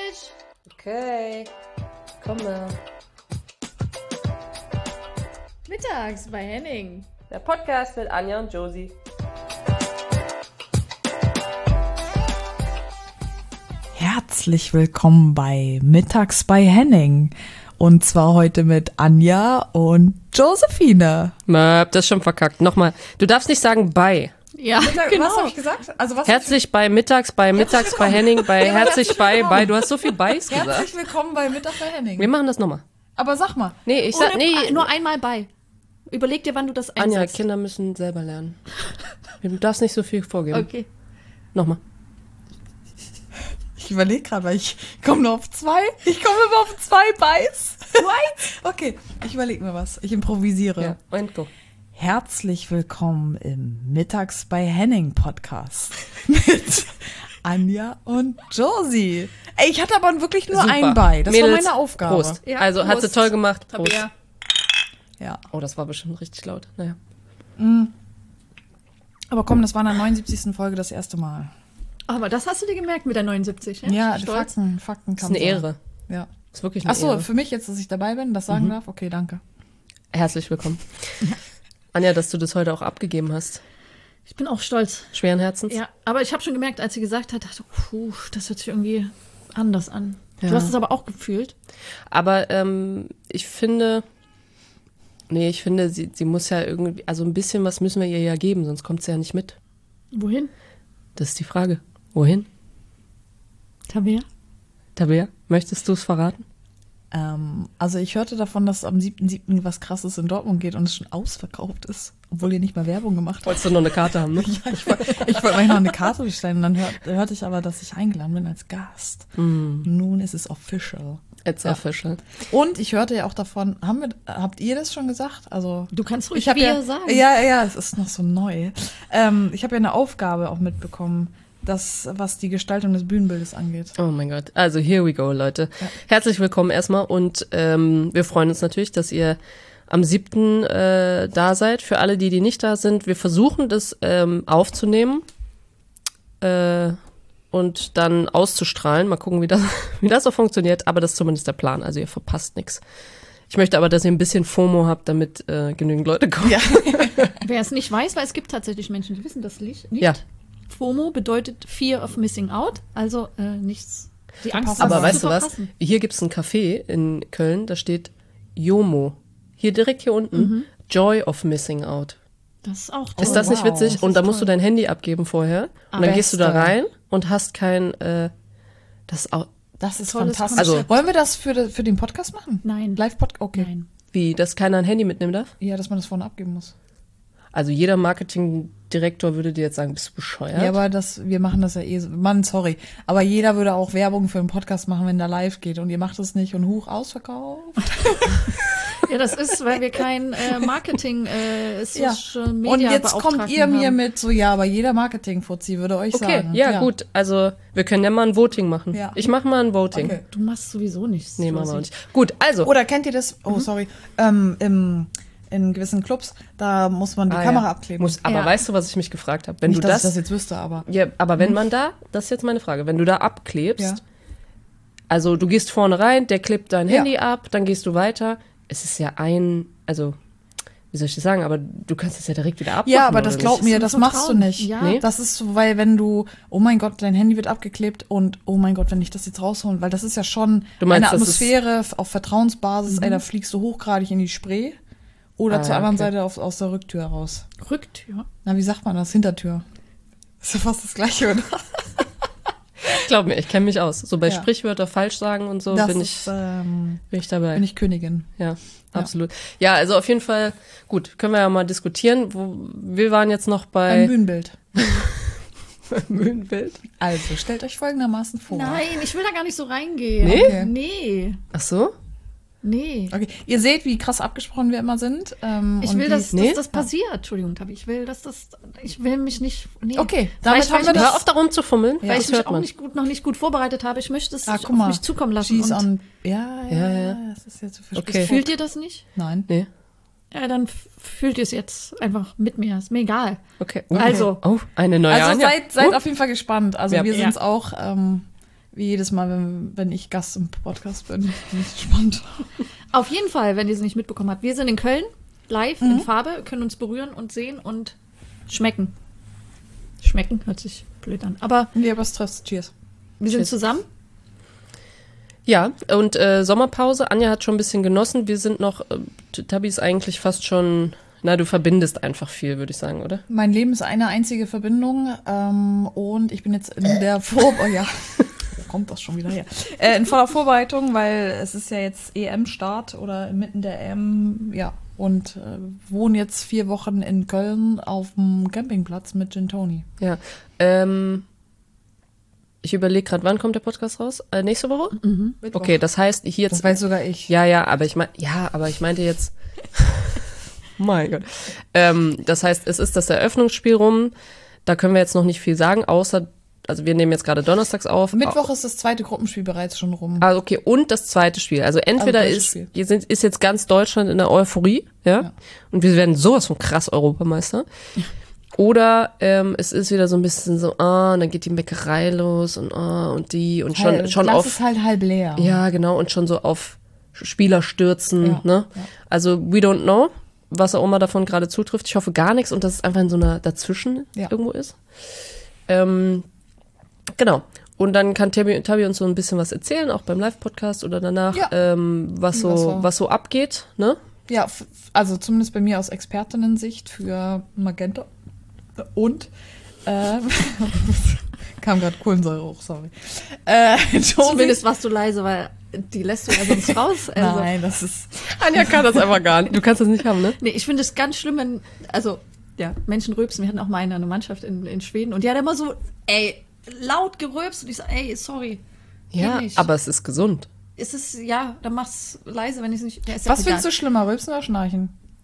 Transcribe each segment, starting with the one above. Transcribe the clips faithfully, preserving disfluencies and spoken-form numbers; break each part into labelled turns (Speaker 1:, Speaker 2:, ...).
Speaker 1: fertig.
Speaker 2: Okay, komme.
Speaker 1: Mittags bei Henning.
Speaker 2: Der Podcast mit Anja und Josie.
Speaker 3: Herzlich willkommen bei Mittags bei Henning. Und zwar heute mit Anja und Josephine.
Speaker 2: Möp, das ist schon verkackt. Nochmal, du darfst nicht sagen bei.
Speaker 1: Ja,
Speaker 3: Mittag,
Speaker 1: genau.
Speaker 3: Was habe ich gesagt? Also was
Speaker 2: Herzlich bei Mittags, bei Mittags, bei Henning, bei
Speaker 3: Ja,
Speaker 2: herzlich
Speaker 3: herzlich
Speaker 2: bei,
Speaker 3: willkommen.
Speaker 2: bei. Du hast so viel Beis
Speaker 3: Herzlich
Speaker 2: gesagt.
Speaker 3: willkommen bei Mittag bei Henning.
Speaker 2: Wir machen das nochmal.
Speaker 3: Aber sag mal.
Speaker 2: Nee, ich sag,
Speaker 1: Ohne,
Speaker 2: nee.
Speaker 1: Nur einmal bei. Überleg dir, wann du das
Speaker 2: Anja,
Speaker 1: einsetzt.
Speaker 2: Kinder müssen selber lernen. Du darfst nicht so viel vorgeben.
Speaker 1: Okay.
Speaker 2: Nochmal.
Speaker 3: Ich überlege gerade, weil ich komme nur auf zwei. Ich komme immer auf zwei Beis. Okay, ich überlege mir was. Ich improvisiere.
Speaker 2: Ja, und go.
Speaker 3: Herzlich willkommen im Mittags bei Henning Podcast mit Anja und Josie. Ey, ich hatte aber wirklich nur
Speaker 2: Super.
Speaker 3: ein Bei. Das
Speaker 2: Mädels,
Speaker 3: war meine Aufgabe.
Speaker 2: Prost.
Speaker 1: Ja,
Speaker 2: also, hat sie
Speaker 1: Prost.
Speaker 2: toll gemacht. Prost.
Speaker 1: Tabea.
Speaker 3: Ja.
Speaker 2: Oh, das war bestimmt richtig laut. Naja.
Speaker 3: Aber komm, das war in der neunundsiebzigsten Folge das erste Mal.
Speaker 1: Aber das hast du dir gemerkt mit der neunundsiebzig, ja?
Speaker 3: Ja, die
Speaker 1: Stolz.
Speaker 3: Fakten, Fakten
Speaker 2: Das
Speaker 3: kann
Speaker 2: ist eine Ehre.
Speaker 3: Ja.
Speaker 2: Das ist wirklich eine
Speaker 3: Achso,
Speaker 2: Ehre.
Speaker 3: für mich jetzt, dass ich dabei bin, das sagen darf? Okay, danke.
Speaker 2: Herzlich willkommen. Anja, dass du das heute auch abgegeben hast.
Speaker 1: Ich bin auch stolz.
Speaker 2: Schweren Herzens.
Speaker 1: Ja, aber ich habe schon gemerkt, als sie gesagt hat, dachte, puh, das hört sich irgendwie anders an.
Speaker 2: Ja.
Speaker 1: Du hast es aber auch gefühlt.
Speaker 2: Aber ähm, ich finde, nee, ich finde, sie, sie muss ja irgendwie, also ein bisschen was müssen wir ihr ja geben, sonst kommt sie ja nicht mit.
Speaker 1: Wohin?
Speaker 2: Das ist die Frage. Wohin?
Speaker 1: Tabea?
Speaker 2: Tabea, möchtest du es verraten?
Speaker 3: Ähm, also ich hörte davon, dass am siebten siebten was Krasses in Dortmund geht und es schon ausverkauft ist, obwohl ihr nicht mal Werbung gemacht habt.
Speaker 2: Wolltest du noch eine Karte haben, ne?
Speaker 3: Ja, ich wollte ich wollte mir noch eine Karte bestellen und dann hör, hörte ich aber, dass ich eingeladen bin als Gast. Nun ist es official.
Speaker 2: It's
Speaker 3: Ja.
Speaker 2: official.
Speaker 3: Und ich hörte ja auch davon, haben wir, habt ihr das schon gesagt? Also
Speaker 1: Du kannst ruhig
Speaker 3: ich hab
Speaker 1: wir
Speaker 3: ja,
Speaker 1: sagen.
Speaker 3: Ja, ja, es ist noch so neu. Ähm, ich habe ja eine Aufgabe auch mitbekommen, das, was die Gestaltung des Bühnenbildes angeht.
Speaker 2: Oh mein Gott. Also here we go, Leute. Herzlich willkommen erstmal und ähm, wir freuen uns natürlich, dass ihr am siebten Äh, da seid. Für alle, die, die nicht da sind, wir versuchen das ähm, aufzunehmen äh, und dann auszustrahlen. Mal gucken, wie das, wie das so funktioniert, aber das ist zumindest der Plan. Also ihr verpasst nichts. Ich möchte aber, dass ihr ein bisschen FOMO habt, damit äh, genügend Leute kommen.
Speaker 3: Ja.
Speaker 1: Wer es nicht weiß, weil es gibt tatsächlich Menschen, die wissen das nicht.
Speaker 2: Ja.
Speaker 1: FOMO bedeutet Fear of Missing Out, also äh, nichts. Die Angst,
Speaker 2: Aber
Speaker 1: was
Speaker 2: weißt
Speaker 1: zu
Speaker 2: du was?
Speaker 1: verpassen.
Speaker 2: Hier gibt's ein Café in Köln, da steht JOMO. Hier direkt hier unten.
Speaker 1: Mhm.
Speaker 2: Joy of Missing Out.
Speaker 1: Das ist auch toll.
Speaker 2: Ist das nicht
Speaker 3: wow,
Speaker 2: witzig?
Speaker 3: das
Speaker 2: Und
Speaker 3: ist
Speaker 2: da musst du
Speaker 3: toll.
Speaker 2: dein Handy abgeben vorher. Und dann
Speaker 1: Ah.
Speaker 2: gehst du da
Speaker 3: Beste.
Speaker 2: rein und hast kein, äh, das ist auch,
Speaker 3: Das ist
Speaker 1: Tolles
Speaker 3: fantastisch.
Speaker 2: Konzept.
Speaker 3: Wollen wir das für, de- für den Podcast machen?
Speaker 1: Nein.
Speaker 3: Live-Podcast? Okay.
Speaker 1: Nein.
Speaker 2: wie, dass keiner ein Handy mitnehmen darf?
Speaker 3: Ja, dass man das vorne abgeben muss.
Speaker 2: Also jeder Marketingdirektor würde dir jetzt sagen, bist du bescheuert?
Speaker 3: Ja, aber das, wir machen das ja eh so. Mann, sorry. Aber jeder würde auch Werbung für einen Podcast machen, wenn der live geht. Und ihr macht es nicht und hoch ausverkauft.
Speaker 1: Ja, das ist, weil wir kein äh, Marketing, äh, Social Media
Speaker 3: Und jetzt kommt
Speaker 1: Beauftragten
Speaker 3: ihr mir
Speaker 1: haben.
Speaker 3: mit so, ja, aber jeder Marketing-Fuzzi würde euch
Speaker 2: okay,
Speaker 3: sagen.
Speaker 2: ja, gut. Also wir können ja mal ein Voting machen.
Speaker 3: Ja.
Speaker 2: Ich mache mal ein Voting.
Speaker 3: Okay.
Speaker 1: Du machst sowieso nichts.
Speaker 2: Nee, machen wir
Speaker 1: Josie.
Speaker 2: auch nicht. Gut, also.
Speaker 3: Oder kennt ihr das?
Speaker 1: Mhm.
Speaker 3: Oh, sorry. Ähm, im, in gewissen Clubs, da muss man die
Speaker 2: Ah,
Speaker 3: Kamera
Speaker 2: ja.
Speaker 3: abkleben.
Speaker 2: Muss, aber
Speaker 1: Ja.
Speaker 2: weißt du, was ich mich gefragt habe? Wenn
Speaker 3: Nicht,
Speaker 2: du
Speaker 3: dass
Speaker 2: das,
Speaker 3: ich das jetzt wüsste, aber.
Speaker 2: ja, aber wenn man da, das ist jetzt meine Frage, wenn du da abklebst,
Speaker 3: Ja.
Speaker 2: also du gehst vorne rein, der klebt dein
Speaker 3: Ja.
Speaker 2: Handy ab, dann gehst du weiter. Es ist ja ein, also, wie soll ich das sagen, aber du kannst es ja direkt wieder abmachen.
Speaker 3: Ja, aber das
Speaker 2: oder
Speaker 3: glaub
Speaker 2: nicht?
Speaker 3: mir,
Speaker 1: ist
Speaker 3: das
Speaker 1: ein
Speaker 3: machst du
Speaker 1: Vertrauen.
Speaker 3: nicht.
Speaker 1: Ja.
Speaker 2: Nee?
Speaker 3: Das ist so, weil wenn du, oh mein Gott, dein Handy wird abgeklebt und oh mein Gott, wenn ich das jetzt rausholen, weil das ist ja schon
Speaker 2: Du meinst,
Speaker 3: eine
Speaker 2: das ist-
Speaker 3: Atmosphäre auf Vertrauensbasis, ey, da fliegst du hochgradig in die Spree oder
Speaker 2: Ah,
Speaker 3: zur anderen
Speaker 2: okay.
Speaker 3: Seite auf, aus der Rücktür raus.
Speaker 1: Rücktür.
Speaker 3: Na, wie sagt man das? Hintertür. Ist ja fast das Gleiche, oder?
Speaker 2: Glaub mir, ich kenne mich aus. So bei
Speaker 3: Ja.
Speaker 2: Sprichwörter falsch sagen und so
Speaker 3: das
Speaker 2: bin
Speaker 3: ist,
Speaker 2: ich,
Speaker 3: ähm,
Speaker 2: bin ich dabei.
Speaker 3: bin ich Königin.
Speaker 2: Ja, absolut. Ja, also auf jeden Fall, gut, können wir ja mal diskutieren. Wo, wir waren jetzt noch
Speaker 3: Ein
Speaker 2: bei
Speaker 3: Bühnenbild.
Speaker 2: Mühlenbild.
Speaker 3: Also, stellt euch folgendermaßen vor.
Speaker 1: Nein, ich will da gar nicht so reingehen.
Speaker 2: Nee?
Speaker 3: Okay.
Speaker 1: Nee.
Speaker 2: Ach so?
Speaker 1: Nee.
Speaker 3: Okay, ihr seht, wie krass abgesprochen wir immer sind. Ähm,
Speaker 1: Ich
Speaker 3: und
Speaker 1: will,
Speaker 3: wie-
Speaker 1: dass,
Speaker 2: Nee?
Speaker 1: dass das passiert. Entschuldigung, Tabi. Ich will, dass das. Ich will mich nicht. Nee.
Speaker 3: Okay, damit
Speaker 1: Vielleicht,
Speaker 3: haben wir
Speaker 1: weil ich
Speaker 3: das-
Speaker 2: Hör auf, darum zu fummeln.
Speaker 3: Ja.
Speaker 1: Weil
Speaker 2: Das
Speaker 1: ich mich
Speaker 2: hört
Speaker 1: auch
Speaker 2: man.
Speaker 1: nicht gut, noch nicht gut vorbereitet habe. Ich möchte es
Speaker 3: Ah,
Speaker 1: auf
Speaker 3: guck mal.
Speaker 1: mich zukommen lassen.
Speaker 3: She's
Speaker 1: Und
Speaker 3: on. Ja, ja,
Speaker 2: Ja,
Speaker 3: ja.
Speaker 2: ja.
Speaker 3: Das ist jetzt so
Speaker 2: Okay.
Speaker 1: fühlt ihr das nicht?
Speaker 3: Nein.
Speaker 2: Nee.
Speaker 1: Ja, dann f- fühlt ihr es jetzt einfach mit mir. Ist mir egal.
Speaker 2: Okay.
Speaker 1: Also.
Speaker 2: Oh, eine neue
Speaker 3: Also
Speaker 2: Anja.
Speaker 3: seid, seid
Speaker 2: Oh.
Speaker 3: auf jeden Fall gespannt. Also
Speaker 2: Ja.
Speaker 3: wir
Speaker 1: Ja.
Speaker 3: sind es auch. Ähm, wie jedes Mal, wenn, wenn ich Gast im Podcast bin. Bin ich gespannt.
Speaker 1: Auf jeden Fall, wenn ihr es nicht mitbekommen habt. Wir sind in Köln, live,
Speaker 3: Mhm.
Speaker 1: in Farbe, können uns berühren und sehen und schmecken. Schmecken hört sich blöd an. Aber
Speaker 3: Nee, aber es trifft. Cheers.
Speaker 1: wir sind
Speaker 2: Cheers.
Speaker 1: zusammen.
Speaker 2: Ja, und äh, Sommerpause. Anja hat schon ein bisschen genossen. Wir sind noch, äh, Tabi ist eigentlich fast schon, na, du verbindest einfach viel, würde ich sagen, oder?
Speaker 3: Mein Leben ist eine einzige Verbindung ähm, und ich bin jetzt in der Vor... Oh ja, wo kommt das schon wieder her? Äh, in voller Vorbereitung, weil es ist ja jetzt E M-Start oder inmitten der E M, ja. Und äh, wohne jetzt vier Wochen in Köln auf dem Campingplatz mit Gin Tony.
Speaker 2: Ja. Ähm, ich überlege gerade, wann kommt der Podcast raus? Äh, nächste Woche?
Speaker 3: Mittwoch.
Speaker 2: Okay, das heißt, hier
Speaker 3: Das
Speaker 2: jetzt.
Speaker 3: weiß sogar ich.
Speaker 2: Ja, ja, aber ich meine, ja, aber ich meinte jetzt. Mein Gott. Ähm, das heißt, es ist das Eröffnungsspiel rum. Da können wir jetzt noch nicht viel sagen, außer, also wir nehmen jetzt gerade donnerstags auf.
Speaker 3: Mittwoch ist das zweite Gruppenspiel bereits schon rum.
Speaker 2: Ah, okay, und das zweite Spiel. Also entweder
Speaker 3: Also deutsches
Speaker 2: ist,
Speaker 3: Spiel.
Speaker 2: hier sind, ist jetzt ganz Deutschland in der Euphorie, ja,
Speaker 3: Ja.
Speaker 2: und wir werden sowas von krass Europameister. Oder ähm, es ist wieder so ein bisschen so, ah, und dann geht die Meckerei los und ah, und die und schon,
Speaker 3: Halb-
Speaker 2: schon
Speaker 3: Glas
Speaker 2: auf,
Speaker 3: ist halt halb leer.
Speaker 2: ja, genau, und schon so auf Spieler stürzen,
Speaker 3: Ja,
Speaker 2: ne?
Speaker 3: ja.
Speaker 2: Also we don't know, was auch immer davon gerade zutrifft. Ich hoffe gar nichts und dass es einfach in so einer dazwischen
Speaker 3: Ja.
Speaker 2: irgendwo ist. Ähm, genau. Und dann kann Tabi, Tabi uns so ein bisschen was erzählen, auch beim Live-Podcast oder danach,
Speaker 3: Ja.
Speaker 2: ähm, was so,
Speaker 3: Was war-
Speaker 2: was so abgeht, ne?
Speaker 3: Ja, f- also zumindest bei mir aus Expertinnensicht für Magenta. Und äh, kam gerade Kohlensäure hoch, sorry. Äh, Josie-
Speaker 1: Zumindest warst du leise, weil die lässt du ja sonst raus. Also,
Speaker 3: Nein, das ist.
Speaker 2: Anja kann das einfach gar nicht. Du kannst das nicht haben, ne?
Speaker 1: nee, ich finde es ganz schlimm, wenn, also, ja, Menschen rülpsen. Wir hatten auch mal eine, eine Mannschaft in, in Schweden und die hat immer so, ey, laut gerülpst und ich so, ey, sorry.
Speaker 2: Ja,
Speaker 1: Kenn ich.
Speaker 2: aber es ist gesund.
Speaker 1: Ist es, ja, dann mach's leise, wenn ich es nicht. Ja, ist ja
Speaker 3: Was
Speaker 1: auch
Speaker 3: findest du
Speaker 1: egal.
Speaker 3: schlimmer, Rülpsen oder Schnarchen?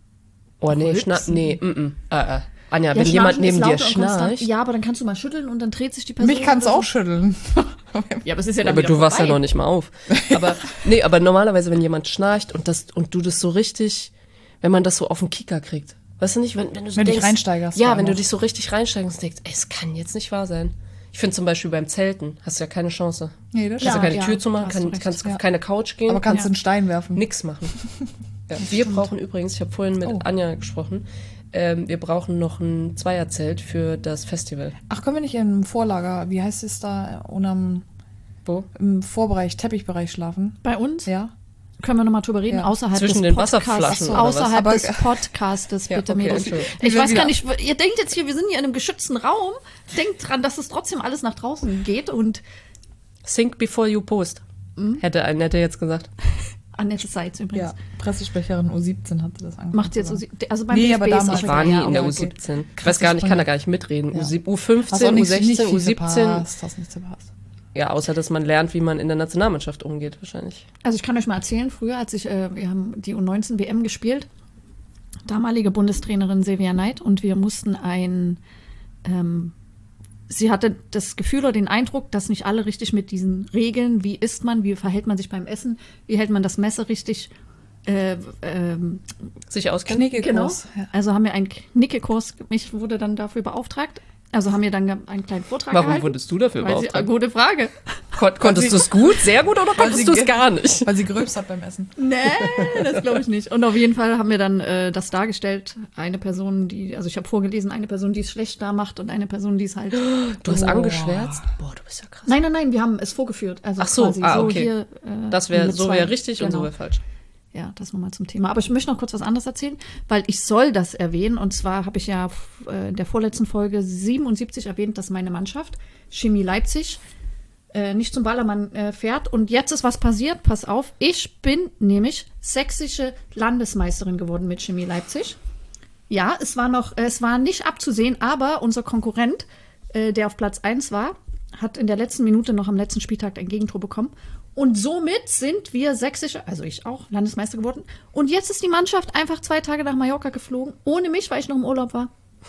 Speaker 2: Oh, nee,
Speaker 1: Rülpsen?
Speaker 2: schna nee, mm, mm. Äh, äh. Anja,
Speaker 1: Ja,
Speaker 2: wenn jemand
Speaker 1: Schnarchen
Speaker 2: neben
Speaker 1: ist
Speaker 2: dir
Speaker 1: laut und konstant.
Speaker 2: schnarcht.
Speaker 1: Ja, aber dann kannst du mal schütteln und dann dreht sich die Person.
Speaker 3: Mich kann's
Speaker 1: oder so.
Speaker 3: auch schütteln.
Speaker 1: Ja, aber es ist ja
Speaker 2: Ja,
Speaker 1: dann
Speaker 2: aber
Speaker 1: wieder
Speaker 2: du wachst ja
Speaker 1: vorbei.
Speaker 2: noch nicht mal auf. Aber nee, aber normalerweise, wenn jemand schnarcht und das und du das so richtig, wenn man das so auf den Kicker kriegt. Weißt du nicht, wenn, wenn du so
Speaker 3: Wenn du
Speaker 2: denkst,
Speaker 3: dich reinsteigerst,
Speaker 2: Ja,
Speaker 3: vor
Speaker 2: wenn
Speaker 3: allem
Speaker 2: du
Speaker 3: auch.
Speaker 2: dich so richtig reinsteigerst und denkst, ey, es kann jetzt nicht wahr sein. Ich finde zum Beispiel beim Zelten hast du ja keine Chance.
Speaker 3: Nee, das
Speaker 2: Du kannst ja,
Speaker 1: Ja,
Speaker 2: keine
Speaker 1: ja,
Speaker 2: Tür zumachen,
Speaker 1: hast du
Speaker 2: kann,
Speaker 1: recht.
Speaker 2: kannst
Speaker 3: Ja.
Speaker 2: auf keine Couch gehen,
Speaker 3: aber kannst
Speaker 2: kannst
Speaker 3: du einen Stein werfen.
Speaker 2: nix machen. Ja, wir brauchen übrigens, ich habe vorhin mit
Speaker 3: Oh.
Speaker 2: Anja gesprochen, ähm, wir brauchen noch ein Zweierzelt für das Festival.
Speaker 3: Ach, können wir nicht im Vorlager, wie heißt es da, unterm,
Speaker 2: Wo?
Speaker 3: im Vorbereich, Teppichbereich schlafen?
Speaker 1: Bei uns
Speaker 3: Ja.
Speaker 1: können wir nochmal drüber reden,
Speaker 3: Ja.
Speaker 1: außerhalb
Speaker 2: Zwischen
Speaker 1: des
Speaker 2: den
Speaker 1: Podcasts.
Speaker 2: Wasserflaschen oder was?
Speaker 1: Außerhalb
Speaker 3: Aber-
Speaker 1: des Podcastes,
Speaker 2: Ja,
Speaker 1: bitte,
Speaker 2: okay,
Speaker 1: Mädels.
Speaker 2: Entschuldigung.
Speaker 1: Ich
Speaker 3: Wir
Speaker 1: weiß
Speaker 3: wieder-
Speaker 1: gar nicht, ihr denkt jetzt hier, wir sind hier in einem geschützten Raum. Denkt dran, dass es trotzdem alles nach draußen geht und
Speaker 2: Think before you post. Hätte ein Netter jetzt gesagt.
Speaker 1: Annette Seitz übrigens.
Speaker 3: Ja, Pressesprecherin U siebzehn hatte das angefangen.
Speaker 1: Macht jetzt so, also beim
Speaker 3: Nee,
Speaker 1: D F B
Speaker 3: aber
Speaker 1: ist
Speaker 3: damals-
Speaker 1: auch
Speaker 2: Ich
Speaker 1: egal.
Speaker 2: war nie
Speaker 1: Ja,
Speaker 2: in der
Speaker 1: aber
Speaker 2: U
Speaker 1: okay.
Speaker 2: siebzehn. Ich
Speaker 3: Krasse
Speaker 2: weiß gar nicht, ich kann da
Speaker 3: Sprünge.
Speaker 2: gar nicht mitreden.
Speaker 3: Ja.
Speaker 2: U sieb- U
Speaker 3: Hast auch
Speaker 2: fünfzehn,
Speaker 3: nicht,
Speaker 2: U sechzehn,
Speaker 3: nicht
Speaker 2: U
Speaker 3: viel
Speaker 2: siebzehn.
Speaker 3: verpasst, hast nichts verpasst.
Speaker 2: Ja, außer dass man lernt, wie man in der Nationalmannschaft umgeht, wahrscheinlich.
Speaker 1: Also ich kann euch mal erzählen, früher, als ich, äh, wir haben die U neunzehn W M gespielt, damalige Bundestrainerin Silvia Neid und wir mussten ein, ähm, sie hatte das Gefühl oder den Eindruck, dass nicht alle richtig mit diesen Regeln, wie isst man, wie verhält man sich beim Essen, wie hält man das Messer richtig, äh, ähm,
Speaker 2: Sich auskennen?
Speaker 1: genau.
Speaker 3: Knickekurs. Ja.
Speaker 1: Also haben wir einen Knickekurs, ich wurde dann dafür beauftragt, also haben wir dann ge- einen kleinen Vortrag
Speaker 2: Warum
Speaker 1: gehalten.
Speaker 2: wurdest du dafür
Speaker 1: Weil sie,
Speaker 2: beauftragt?
Speaker 1: gute Frage.
Speaker 2: Kon konntest du es gut, sehr gut oder konntest
Speaker 3: sie
Speaker 2: du es
Speaker 3: ge-
Speaker 2: gar nicht?
Speaker 3: Weil sie gerülpst hat beim Essen.
Speaker 1: Nee, das glaube ich nicht. Und auf jeden Fall haben wir dann äh, das dargestellt. Eine Person, die, also ich habe vorgelesen, eine Person, die es schlecht da macht und eine Person, die es halt.
Speaker 2: Du hast
Speaker 3: Boah.
Speaker 2: angeschwärzt? Boah, du bist ja krass.
Speaker 1: Nein, nein, nein, wir haben es vorgeführt. Also
Speaker 2: Ach so,
Speaker 1: quasi
Speaker 2: ah,
Speaker 1: so
Speaker 2: okay.
Speaker 1: hier. Äh,
Speaker 2: Das wäre,
Speaker 1: mit
Speaker 2: so
Speaker 1: zwei-
Speaker 2: wäre richtig und so
Speaker 1: genau.
Speaker 2: wäre falsch.
Speaker 1: Ja, das nochmal zum Thema. Aber ich möchte noch kurz was anderes erzählen, weil ich soll das erwähnen. Und zwar habe ich ja äh, in der vorletzten Folge siebenundsiebzig erwähnt, dass meine Mannschaft, Chemie Leipzig, äh, nicht zum Ballermann äh, fährt. Und jetzt ist was passiert. Pass auf. Ich bin nämlich sächsische Landesmeisterin geworden mit Chemie Leipzig. Ja, es war noch, es war nicht abzusehen, aber unser Konkurrent, äh, der auf Platz eins war, hat in der letzten Minute noch am letzten Spieltag ein Gegentor bekommen. Und somit sind wir sächsische, also ich auch, Landesmeister geworden. Und jetzt ist die Mannschaft einfach zwei Tage nach Mallorca geflogen, ohne mich, weil ich noch im Urlaub war.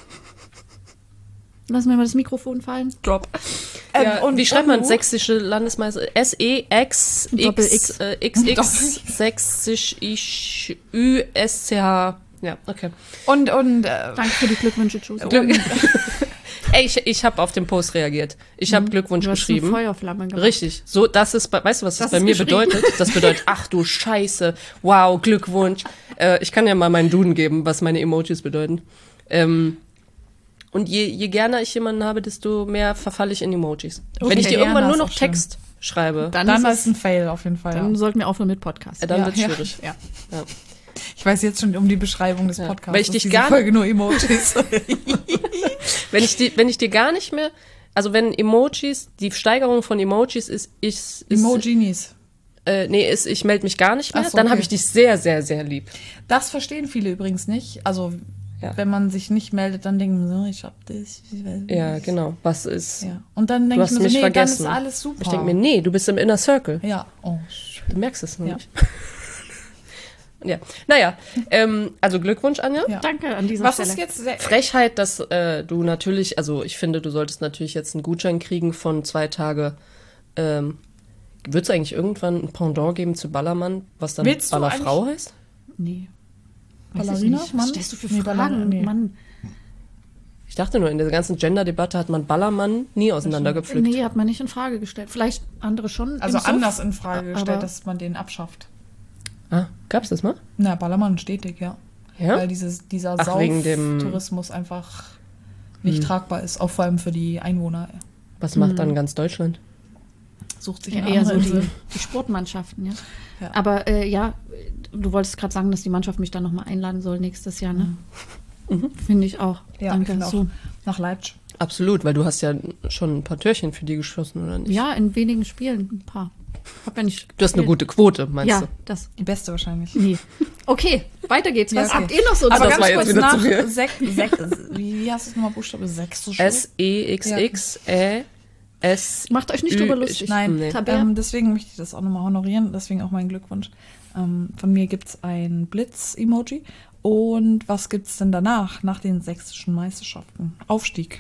Speaker 1: Lass mir mal das Mikrofon fallen.
Speaker 2: Drop.
Speaker 3: Ähm,
Speaker 2: Ja,
Speaker 3: und-
Speaker 2: wie schreibt man
Speaker 3: und-
Speaker 2: sächsische Landesmeister? S E X
Speaker 1: Doppel
Speaker 2: X
Speaker 1: X.
Speaker 2: äh, X X sächsisch ich Ü S C H. Ja, okay.
Speaker 3: Und, und, äh,
Speaker 1: Danke für die Glückwünsche, Josie.
Speaker 3: und
Speaker 2: Ey, ich, ich habe auf den Post reagiert. Ich habe Glückwunsch
Speaker 1: Du hast
Speaker 2: geschrieben.
Speaker 1: eine Feuerflamme gemacht.
Speaker 2: Richtig. So, das ist, bei- weißt du, was das,
Speaker 1: Das
Speaker 2: bei
Speaker 1: ist
Speaker 2: mir
Speaker 1: geschrieben.
Speaker 2: bedeutet? Das bedeutet, ach du Scheiße, wow, Glückwunsch. Äh, ich kann ja mal meinen Duden geben, was meine Emojis bedeuten. Ähm, und je, je gerne ich jemanden habe, desto mehr verfalle ich in Emojis.
Speaker 3: Okay,
Speaker 2: Wenn ich dir
Speaker 3: ja,
Speaker 2: irgendwann
Speaker 3: das
Speaker 2: nur
Speaker 3: ist
Speaker 2: noch
Speaker 3: auch schön.
Speaker 2: Text schreibe,
Speaker 1: Dann,
Speaker 3: Dann
Speaker 1: ist
Speaker 3: ist
Speaker 1: es,
Speaker 3: ein Fail auf jeden Fall.
Speaker 1: dann
Speaker 3: Ja.
Speaker 1: sollten wir aufhören mit Podcast.
Speaker 2: äh, dann
Speaker 3: Ja,
Speaker 2: wird's
Speaker 3: ja.
Speaker 2: schwierig.
Speaker 1: Ja.
Speaker 2: Ja.
Speaker 3: Ich weiß jetzt schon um die Beschreibung des Podcasts.
Speaker 2: Weil ich dich
Speaker 3: diese
Speaker 2: gar-
Speaker 3: Folge nur Emojis.
Speaker 2: Wenn ich, die, wenn ich dir gar nicht mehr, also wenn Emojis, die Steigerung von Emojis ist, ich, ist,
Speaker 3: Emojinis.
Speaker 2: äh, nee, ist, ich melde mich gar nicht mehr,
Speaker 3: Ach so,
Speaker 2: dann
Speaker 3: okay.
Speaker 2: habe ich dich sehr, sehr, sehr lieb.
Speaker 3: Das verstehen viele übrigens nicht. Also,
Speaker 2: Ja.
Speaker 3: wenn man sich nicht meldet, dann denken sie, so, ich hab das. Ich weiß
Speaker 2: Ja,
Speaker 3: nicht.
Speaker 2: genau. Was ist?
Speaker 3: Ja. Und dann
Speaker 2: Du
Speaker 3: denke ich
Speaker 2: hast
Speaker 3: mir so,
Speaker 2: mich
Speaker 3: nee,
Speaker 2: vergessen.
Speaker 3: dann ist alles super.
Speaker 2: Ich denke mir, nee, du bist im Inner Circle.
Speaker 3: Ja, oh.
Speaker 2: Du merkst es noch
Speaker 3: Ja.
Speaker 2: nicht. Ja, naja, ähm, also Glückwunsch, Anja.
Speaker 3: Ja.
Speaker 1: Danke an dieser
Speaker 3: Was
Speaker 1: Stelle.
Speaker 3: ist jetzt sehr,
Speaker 2: Frechheit, dass äh, du natürlich, also ich finde, du solltest natürlich jetzt einen Gutschein kriegen von zwei Tage. Ähm, Wird es eigentlich irgendwann ein Pendant geben zu Ballermann, was dann
Speaker 3: Willst du
Speaker 2: Ballerfrau heißt?
Speaker 1: Nee. Weiß ich
Speaker 3: Ballerina,
Speaker 1: nicht.
Speaker 3: Mann?
Speaker 1: Was stellst du für
Speaker 3: Nee,
Speaker 1: Fragen?
Speaker 3: Ballerina, nee.
Speaker 1: Mann.
Speaker 2: Ich dachte nur, in der ganzen Gender-Debatte hat man Ballermann nie auseinandergepflückt.
Speaker 1: Nee, hat man nicht in Frage gestellt. Vielleicht andere schon.
Speaker 3: also
Speaker 1: im Suff,
Speaker 3: anders in Frage gestellt,
Speaker 1: aber-
Speaker 3: dass man den abschafft.
Speaker 2: Ah, gab's das mal?
Speaker 3: Na, Ballermann stetig, ja.
Speaker 2: Ja?
Speaker 3: Weil dieses, dieser
Speaker 2: Ach, wegen dem-
Speaker 3: Sauftourismus einfach nicht tragbar ist, auch vor allem für die Einwohner.
Speaker 2: Was macht dann ganz Deutschland?
Speaker 3: Sucht sich
Speaker 1: Ja,
Speaker 3: eine
Speaker 1: eher so
Speaker 3: andere
Speaker 1: die,
Speaker 3: Insel.
Speaker 1: die Sportmannschaften, ja.
Speaker 3: Ja.
Speaker 1: Aber äh, ja, du wolltest gerade sagen, dass die Mannschaft mich dann nochmal einladen soll nächstes Jahr, ne? Finde ich auch.
Speaker 3: Ja,
Speaker 1: Danke.
Speaker 3: ich finde auch.
Speaker 1: So.
Speaker 3: Nach Leipzig.
Speaker 2: Absolut, weil du hast ja schon ein paar Türchen für die geschossen, oder nicht?
Speaker 1: Ja, in wenigen Spielen, ein paar. Hab ja nicht
Speaker 2: Du hast eine
Speaker 1: gespielt.
Speaker 2: gute Quote, meinst
Speaker 1: Ja,
Speaker 2: du?
Speaker 1: das.
Speaker 3: Die beste wahrscheinlich.
Speaker 1: Nee. Okay, weiter geht's.
Speaker 3: Ja,
Speaker 1: Was
Speaker 3: okay.
Speaker 1: habt ihr noch so?
Speaker 3: Aber
Speaker 2: das
Speaker 3: ganz
Speaker 2: war jetzt
Speaker 3: kurz
Speaker 2: wieder
Speaker 3: nach
Speaker 2: zu viel.
Speaker 3: sech, sech, wie, wie hast du es nochmal Buchstabe? Sechste Schule?
Speaker 2: S E X X Ä S
Speaker 1: Macht euch nicht
Speaker 2: Ü-
Speaker 1: drüber lustig.
Speaker 3: Nein,
Speaker 2: Nee.
Speaker 1: Tabea?
Speaker 3: ähm, deswegen möchte ich das auch nochmal honorieren. Deswegen auch mein Glückwunsch. Ähm, von mir gibt es ein Blitz-Emoji. Und was gibt es denn danach, nach den sächsischen Meisterschaften? Aufstieg.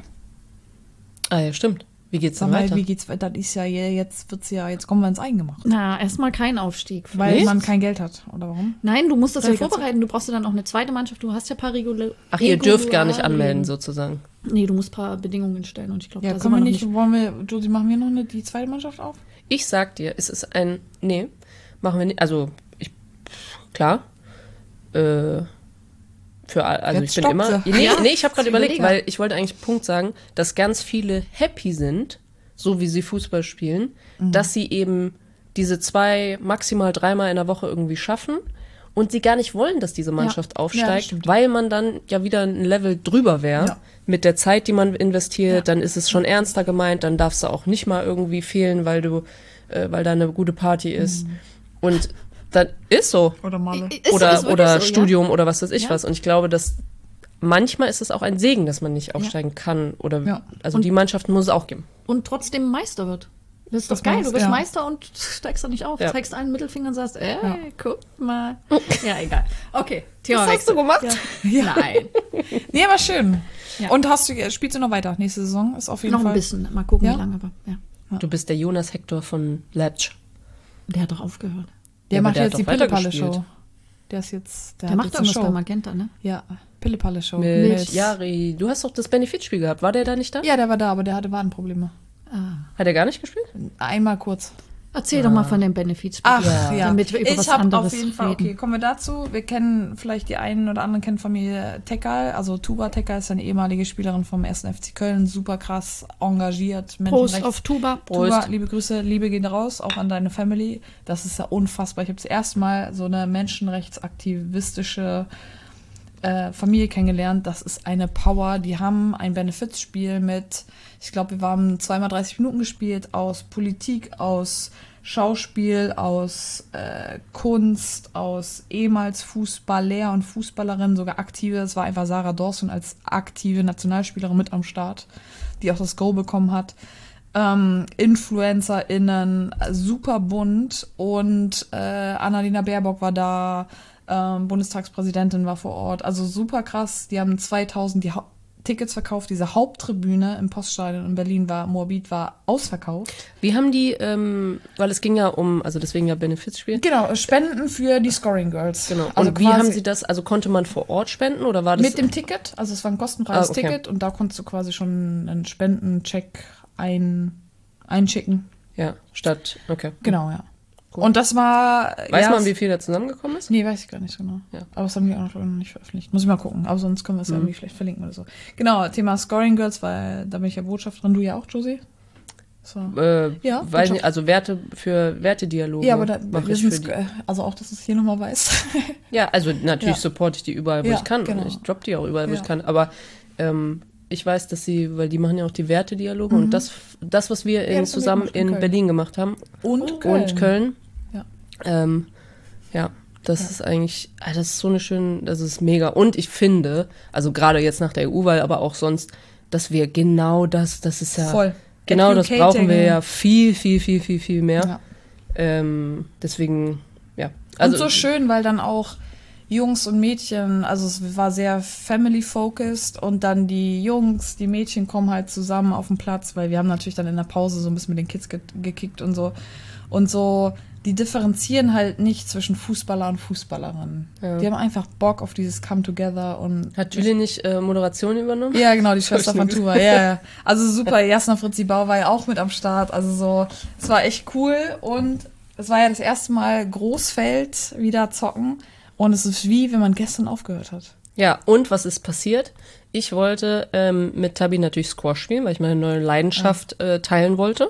Speaker 2: Ah ja, stimmt. Wie geht's
Speaker 3: Sag
Speaker 2: dann
Speaker 3: mal,
Speaker 2: weiter?
Speaker 3: wie geht's weiter? Das ist ja je- jetzt wird's ja, jetzt kommen wir ins Eingemachte.
Speaker 1: Na, erstmal kein Aufstieg.
Speaker 3: Weil
Speaker 2: Nicht?
Speaker 3: man kein Geld hat, oder warum?
Speaker 1: Nein, du musst das ja
Speaker 3: Relegation.
Speaker 1: vorbereiten. Du brauchst ja dann auch eine zweite Mannschaft. Du hast ja ein paar Regula
Speaker 2: Ach, ihr dürft gar nicht
Speaker 1: Regularien.
Speaker 2: anmelden, sozusagen.
Speaker 1: Nee, du musst ein paar Bedingungen stellen. Und ich glaube,
Speaker 3: Ja,
Speaker 1: da sind
Speaker 3: können
Speaker 1: wir
Speaker 3: wir
Speaker 1: noch
Speaker 3: nicht,
Speaker 1: nicht.
Speaker 3: wollen wir, Josie, machen wir noch eine, die zweite Mannschaft auf?
Speaker 2: Ich sag dir, es ist ein. Nee, machen wir nicht. Also, ich. Klar. Äh. Für all- also
Speaker 3: Jetzt
Speaker 2: ich bin
Speaker 3: stoppt
Speaker 2: immer.
Speaker 3: sie.
Speaker 2: Nee,
Speaker 1: Ja,
Speaker 2: nee, ich habe gerade
Speaker 1: sie
Speaker 2: überlegt,
Speaker 1: überlegen.
Speaker 2: weil ich wollte eigentlich einen Punkt sagen, dass ganz viele happy sind, so wie sie Fußball spielen,
Speaker 3: Mhm.
Speaker 2: dass sie eben diese zwei, maximal dreimal in der Woche irgendwie schaffen und sie gar nicht wollen, dass diese Mannschaft
Speaker 3: Ja, das
Speaker 2: aufsteigt,
Speaker 3: stimmt.
Speaker 2: weil man dann ja wieder ein Level drüber wäre.
Speaker 3: Ja.
Speaker 2: Mit der Zeit, die man investiert,
Speaker 3: Ja.
Speaker 2: dann ist es schon ernster gemeint, dann darfst du auch nicht mal irgendwie fehlen, weil du, äh, weil da eine gute Party ist. Und das ist so.
Speaker 3: Oder Malle?
Speaker 1: Ist-
Speaker 2: oder
Speaker 1: ist wirklich
Speaker 2: oder
Speaker 1: so, ja?
Speaker 2: Studium oder was weiß ich
Speaker 1: Ja.
Speaker 2: was. Und ich glaube, dass manchmal ist es auch ein Segen, dass man nicht aufsteigen kann. Oder
Speaker 3: Ja.
Speaker 2: also
Speaker 1: Und-
Speaker 2: die Mannschaften muss es auch geben.
Speaker 1: Und trotzdem Meister wird. Das ist
Speaker 3: Das
Speaker 1: doch geil.
Speaker 3: meinst-
Speaker 1: Du bist
Speaker 3: ja.
Speaker 1: Meister und steigst da nicht auf.
Speaker 2: Ja.
Speaker 1: Zeigst einen Mittelfinger und sagst, ey,
Speaker 3: Ja.
Speaker 1: guck mal. Ja, egal. Okay, Thema
Speaker 2: Was hast du gemacht?
Speaker 1: Ja. Nein.
Speaker 3: Nee, aber schön.
Speaker 1: Ja.
Speaker 3: Und hast du, spielst du noch weiter? Nächste Saison ist auf jeden
Speaker 1: Noch
Speaker 3: Fall.
Speaker 1: ein bisschen. Mal gucken,
Speaker 3: Ja?
Speaker 1: wie lange. Aber ja.
Speaker 2: Du bist der Jonas Hector von Lepsch.
Speaker 1: Der hat doch aufgehört.
Speaker 3: Der
Speaker 2: Ja, aber
Speaker 3: macht
Speaker 2: der hat
Speaker 3: jetzt die
Speaker 2: doch weitergespielt.
Speaker 3: Pille-Palle-Show. Der ist jetzt, der,
Speaker 1: Der
Speaker 3: hat
Speaker 1: macht
Speaker 3: jetzt eine
Speaker 1: irgendwas bei
Speaker 3: Show.
Speaker 1: Magenta, ne?
Speaker 3: Ja, Pille-Palle-Show.
Speaker 2: Mit
Speaker 1: Mit-
Speaker 2: Jari. Du hast doch das Benefitspiel gehabt. War der da nicht da?
Speaker 3: Ja, der war da, aber der hatte Wadenprobleme.
Speaker 1: Ah.
Speaker 2: Hat er gar nicht gespielt?
Speaker 3: Einmal kurz.
Speaker 1: Erzähl doch mal von den Benefits.
Speaker 3: Ach
Speaker 2: Ja.
Speaker 3: ja,
Speaker 1: Damit wir über
Speaker 3: ich
Speaker 1: was
Speaker 3: habe
Speaker 1: anderes
Speaker 3: auf jeden Fall,
Speaker 1: reden.
Speaker 3: okay, kommen wir dazu. Wir kennen vielleicht die einen oder anderen kennen Familie Tekal, also Tuba Tekal ist eine ehemalige Spielerin vom ersten F C Köln, super krass, engagiert,
Speaker 1: Prost auf Tuba.
Speaker 3: Tuba,
Speaker 2: Prost.
Speaker 3: liebe Grüße, Liebe gehen raus, auch an deine Family. Das ist ja unfassbar. Ich habe das erste Mal so eine menschenrechtsaktivistische äh, Familie kennengelernt. Das ist eine Power. Die haben ein Benefizspiel mit, ich glaube, wir haben zweimal dreißig Minuten gespielt, aus Politik, aus Schauspiel, aus äh, Kunst, aus ehemals Fußballer und Fußballerinnen, sogar aktive. Es war einfach Sarah Dawson als aktive Nationalspielerin mit am Start, die auch das Go bekommen hat. Ähm, InfluencerInnen, super bunt und äh, Annalena Baerbock war da, ähm, Bundestagspräsidentin war vor Ort, also super krass. Die haben zweitausend, die, Hau- Tickets verkauft. Diese Haupttribüne im Poststadion in Berlin war, Moabit war ausverkauft.
Speaker 2: Wie haben die, ähm, weil es ging ja um, also deswegen ja Benefizspiel.
Speaker 3: Genau, Spenden für die Scoring Girls.
Speaker 2: Genau.
Speaker 3: Also
Speaker 2: und wie haben sie das, also konnte man vor Ort spenden oder war das?
Speaker 3: Mit dem Ticket, also es war ein kostenfreies
Speaker 2: Ah, okay.
Speaker 3: Ticket und da konntest du quasi schon einen Spendencheck ein, einschicken.
Speaker 2: Ja, statt, okay.
Speaker 3: Genau, ja.
Speaker 2: Gut.
Speaker 3: Und das war...
Speaker 2: Weiß
Speaker 3: ja,
Speaker 2: man, wie viel da zusammengekommen ist?
Speaker 3: Nee, weiß ich gar nicht so genau.
Speaker 2: Ja.
Speaker 3: Aber das haben die auch noch nicht veröffentlicht. Muss ich mal gucken. Aber sonst können wir es ja
Speaker 2: Mhm.
Speaker 3: irgendwie vielleicht verlinken oder so. Genau, Thema Scoring Girls, weil da bin ich ja Botschafterin, du ja auch, Josie. So.
Speaker 2: Äh,
Speaker 3: Ja,
Speaker 2: weiß
Speaker 3: Botschaft-
Speaker 2: nicht, also Werte für Wertedialoge.
Speaker 3: Ja, aber da,
Speaker 2: mach
Speaker 3: wir
Speaker 2: ich für
Speaker 3: sind,
Speaker 2: die.
Speaker 3: also auch, dass du es hier nochmal weißt.
Speaker 2: Ja, also natürlich
Speaker 3: Ja.
Speaker 2: supporte ich die überall, wo
Speaker 3: Ja,
Speaker 2: ich kann.
Speaker 3: genau.
Speaker 2: Und ich droppe die auch überall, wo
Speaker 3: Ja.
Speaker 2: ich kann. Aber ähm, ich weiß, dass sie, weil die machen ja auch die Wertedialoge
Speaker 3: Mhm.
Speaker 2: und das, das, was wir in,
Speaker 3: Ja, das haben wir
Speaker 2: zusammen
Speaker 3: gemacht in
Speaker 2: in
Speaker 3: Köln.
Speaker 2: Berlin gemacht haben
Speaker 3: Und Köln.
Speaker 2: und Köln.
Speaker 3: Ja.
Speaker 2: Ähm, ja, das
Speaker 3: Ja.
Speaker 2: ist eigentlich, ah, das ist so eine schöne, das ist mega. Und ich finde, also gerade jetzt nach der E U-Wahl, aber auch sonst, dass wir genau das, das ist ja,
Speaker 3: Voll.
Speaker 2: genau das
Speaker 3: Educating.
Speaker 2: brauchen wir ja viel, viel, viel, viel, viel mehr.
Speaker 3: Ja.
Speaker 2: Ähm, deswegen, ja.
Speaker 3: Und so schön, weil dann auch Jungs und Mädchen, also es war sehr family-focused und dann die Jungs, die Mädchen kommen halt zusammen auf den Platz, weil wir haben natürlich dann in der Pause so ein bisschen mit den Kids ge gekickt und so. Und so, die differenzieren halt nicht zwischen Fußballer und Fußballerinnen.
Speaker 2: Ja.
Speaker 3: Die haben einfach Bock auf dieses Come-Together und...
Speaker 2: Hat Julie nicht äh, Moderation übernommen?
Speaker 3: Ja, genau, die Schwester
Speaker 2: Hab
Speaker 3: von
Speaker 2: ich
Speaker 3: Tuva, ja, ja. Also super, Jasna Fritzi Bau war ja auch mit am Start, also so, es war echt cool und es war ja das erste Mal Großfeld wieder zocken und es ist wie, wenn man gestern aufgehört hat.
Speaker 2: Ja, und was ist passiert? Ich wollte ähm, mit Tabi natürlich Squash spielen, weil ich meine neue Leidenschaft äh, teilen wollte.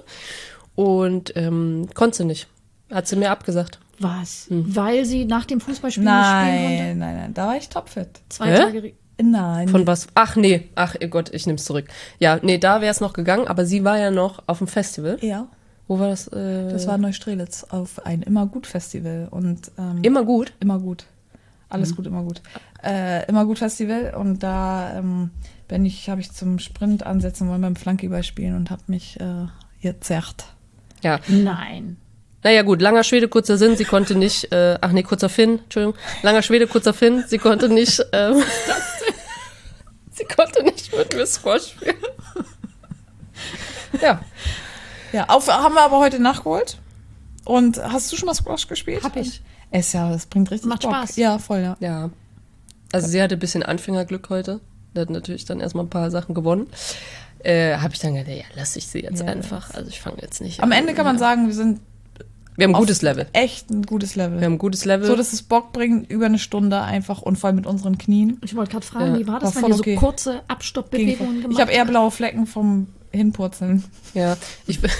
Speaker 2: Und ähm, konnte sie nicht. Hat sie mir abgesagt.
Speaker 1: Was?
Speaker 2: Hm.
Speaker 1: Weil sie nach dem Fußballspielen nicht spielen konnte?
Speaker 3: Nein, nein, nein, da war ich topfit.
Speaker 1: Zwei
Speaker 2: Hä?
Speaker 1: Tage. re-
Speaker 3: Nein.
Speaker 2: Von was? Ach nee, ach oh Gott, ich nehm's zurück. Ja, nee, da wäre es noch gegangen, aber sie war ja noch auf dem Festival.
Speaker 3: Ja,
Speaker 2: Wo war das? Äh,
Speaker 3: das war Neustrelitz auf ein Immer-Gut-Festival und ähm,
Speaker 2: immer gut.
Speaker 3: Immer gut. Alles
Speaker 2: Mhm.
Speaker 3: gut, immer gut. Äh, immer gut Festival und da ähm, bin ich, habe ich zum Sprint ansetzen wollen beim Flankeball spielen und habe mich äh, gezerrt.
Speaker 2: Ja.
Speaker 1: Nein.
Speaker 2: Naja gut, langer Schwede, kurzer Sinn, sie konnte nicht, äh, ach nee, kurzer Finn, Entschuldigung. Langer Schwede, kurzer Finn, sie konnte nicht, ähm, sie konnte nicht mit mir Squash spielen. Ja.
Speaker 3: Ja, auf, haben wir aber heute nachgeholt. Und hast du schon mal Squash gespielt?
Speaker 1: Hab ich.
Speaker 3: Es ja, das bringt richtig
Speaker 1: Macht
Speaker 3: Bock.
Speaker 1: Spaß.
Speaker 3: Ja, voll, ja.
Speaker 2: Ja. Also sie hatte ein bisschen Anfängerglück heute. Der hat natürlich dann erstmal ein paar Sachen gewonnen. Äh, habe ich dann gedacht, ja, lass ich sie jetzt
Speaker 3: Ja,
Speaker 2: einfach. Also ich fange jetzt nicht
Speaker 3: Am
Speaker 2: an.
Speaker 3: Ende kann man sagen, wir sind
Speaker 2: Wir haben ein
Speaker 3: auf
Speaker 2: gutes Level.
Speaker 3: echt ein gutes Level.
Speaker 2: Wir haben ein gutes Level.
Speaker 3: So, dass es Bock bringt, über eine Stunde einfach und vor allem mit unseren Knien.
Speaker 1: Ich wollte gerade fragen,
Speaker 2: Ja.
Speaker 1: wie war das,
Speaker 3: War
Speaker 1: wenn
Speaker 3: voll
Speaker 1: ihr
Speaker 3: okay.
Speaker 1: so kurze Abstoppbewegungen gemacht
Speaker 3: Ich habe eher blaue Flecken vom Hinpurzeln.
Speaker 2: ja, ich bin.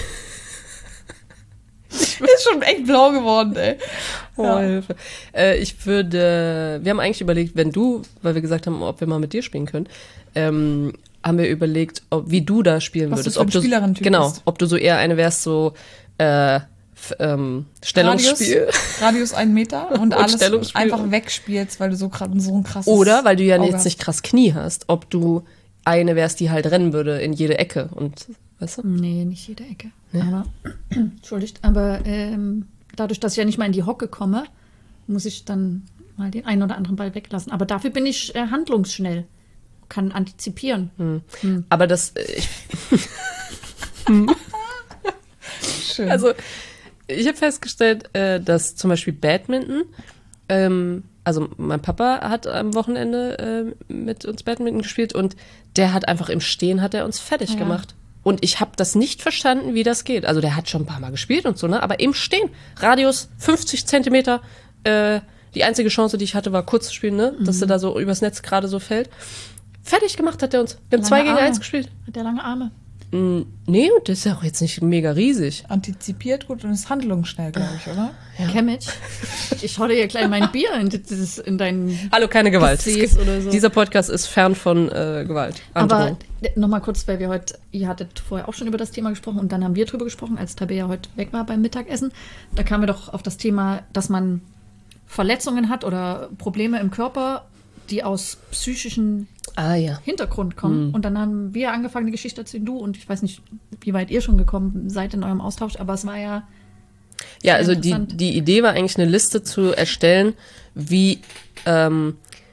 Speaker 3: Ist schon echt blau geworden, ey.
Speaker 2: Oh,
Speaker 3: Ja.
Speaker 2: Hilfe. Äh, ich würde, wir haben eigentlich überlegt, wenn du, weil wir gesagt haben, ob wir mal mit dir spielen können, ähm, haben wir überlegt, ob, wie du da spielen
Speaker 3: Was du
Speaker 2: würdest.
Speaker 3: für ein
Speaker 2: ob du,
Speaker 3: Spielerin-Typ
Speaker 2: genau,
Speaker 3: bist.
Speaker 2: ob du so eher eine wärst, so äh, f- ähm, Stellungsspiel.
Speaker 3: Radius, Radius ein Meter und,
Speaker 2: Und
Speaker 3: alles
Speaker 2: Stellungsspiel.
Speaker 3: einfach wegspielst, weil du so gerade so ein krasses
Speaker 2: Oder, weil du ja
Speaker 3: Auge
Speaker 2: jetzt
Speaker 3: hast.
Speaker 2: nicht krass Knie hast, ob du eine wärst, die halt rennen würde in jede Ecke. Und, weißt du?
Speaker 1: Nee, nicht jede Ecke. Aber, entschuldigt, aber ähm, dadurch, dass ich ja nicht mal in die Hocke komme, muss ich dann mal den einen oder anderen Ball weglassen. Aber dafür bin ich äh, handlungsschnell, kann antizipieren.
Speaker 2: Hm. Aber das, äh, ich,
Speaker 3: Schön.
Speaker 2: also, ich habe festgestellt, äh, dass zum Beispiel Badminton, ähm, also mein Papa hat am Wochenende äh, mit uns Badminton gespielt und der hat einfach im Stehen hat er uns fertig
Speaker 3: Ja.
Speaker 2: gemacht. Und ich habe das nicht verstanden, wie das geht. Also der hat schon ein paar Mal gespielt und so, ne? Aber im Stehen, Radius fünfzig Zentimeter, äh, die einzige Chance, die ich hatte, war kurz zu spielen, ne? Dass er da so übers Netz gerade so fällt. Fertig gemacht hat er uns. Wir haben
Speaker 1: Lange
Speaker 2: zwei gegen
Speaker 1: Arme.
Speaker 2: eins gespielt.
Speaker 1: Hat der lange Arme.
Speaker 2: Mm, nee, und das ist ja auch jetzt nicht mega riesig.
Speaker 3: Antizipiert gut und ist handlungsschnell, glaube ich, oder?
Speaker 2: Ja.
Speaker 1: Kemmich. Ich hau dir ja gleich mein Bier in, dieses, in deinen
Speaker 2: Hallo, keine Gewalt.
Speaker 1: Gesäß oder so.
Speaker 2: Dieser Podcast ist fern von äh, Gewalt.
Speaker 1: Aber
Speaker 2: Androhung.
Speaker 1: nochmal kurz, weil wir heute, ihr hattet vorher auch schon über das Thema gesprochen und dann haben wir drüber gesprochen, als Tabea heute weg war beim Mittagessen. Da kamen wir doch auf das Thema, dass man Verletzungen hat oder Probleme im Körper, die aus psychischen
Speaker 2: Ah ja.
Speaker 1: Hintergrund kommen.
Speaker 2: Mhm.
Speaker 1: Und dann haben wir angefangen, die Geschichte zu erzählen, du und ich weiß nicht, wie weit ihr schon gekommen seid in eurem Austausch, aber es war ja
Speaker 2: Ja,
Speaker 1: sehr
Speaker 2: also die,
Speaker 1: interessant.
Speaker 2: die Idee war eigentlich eine Liste zu erstellen, wie, ähm,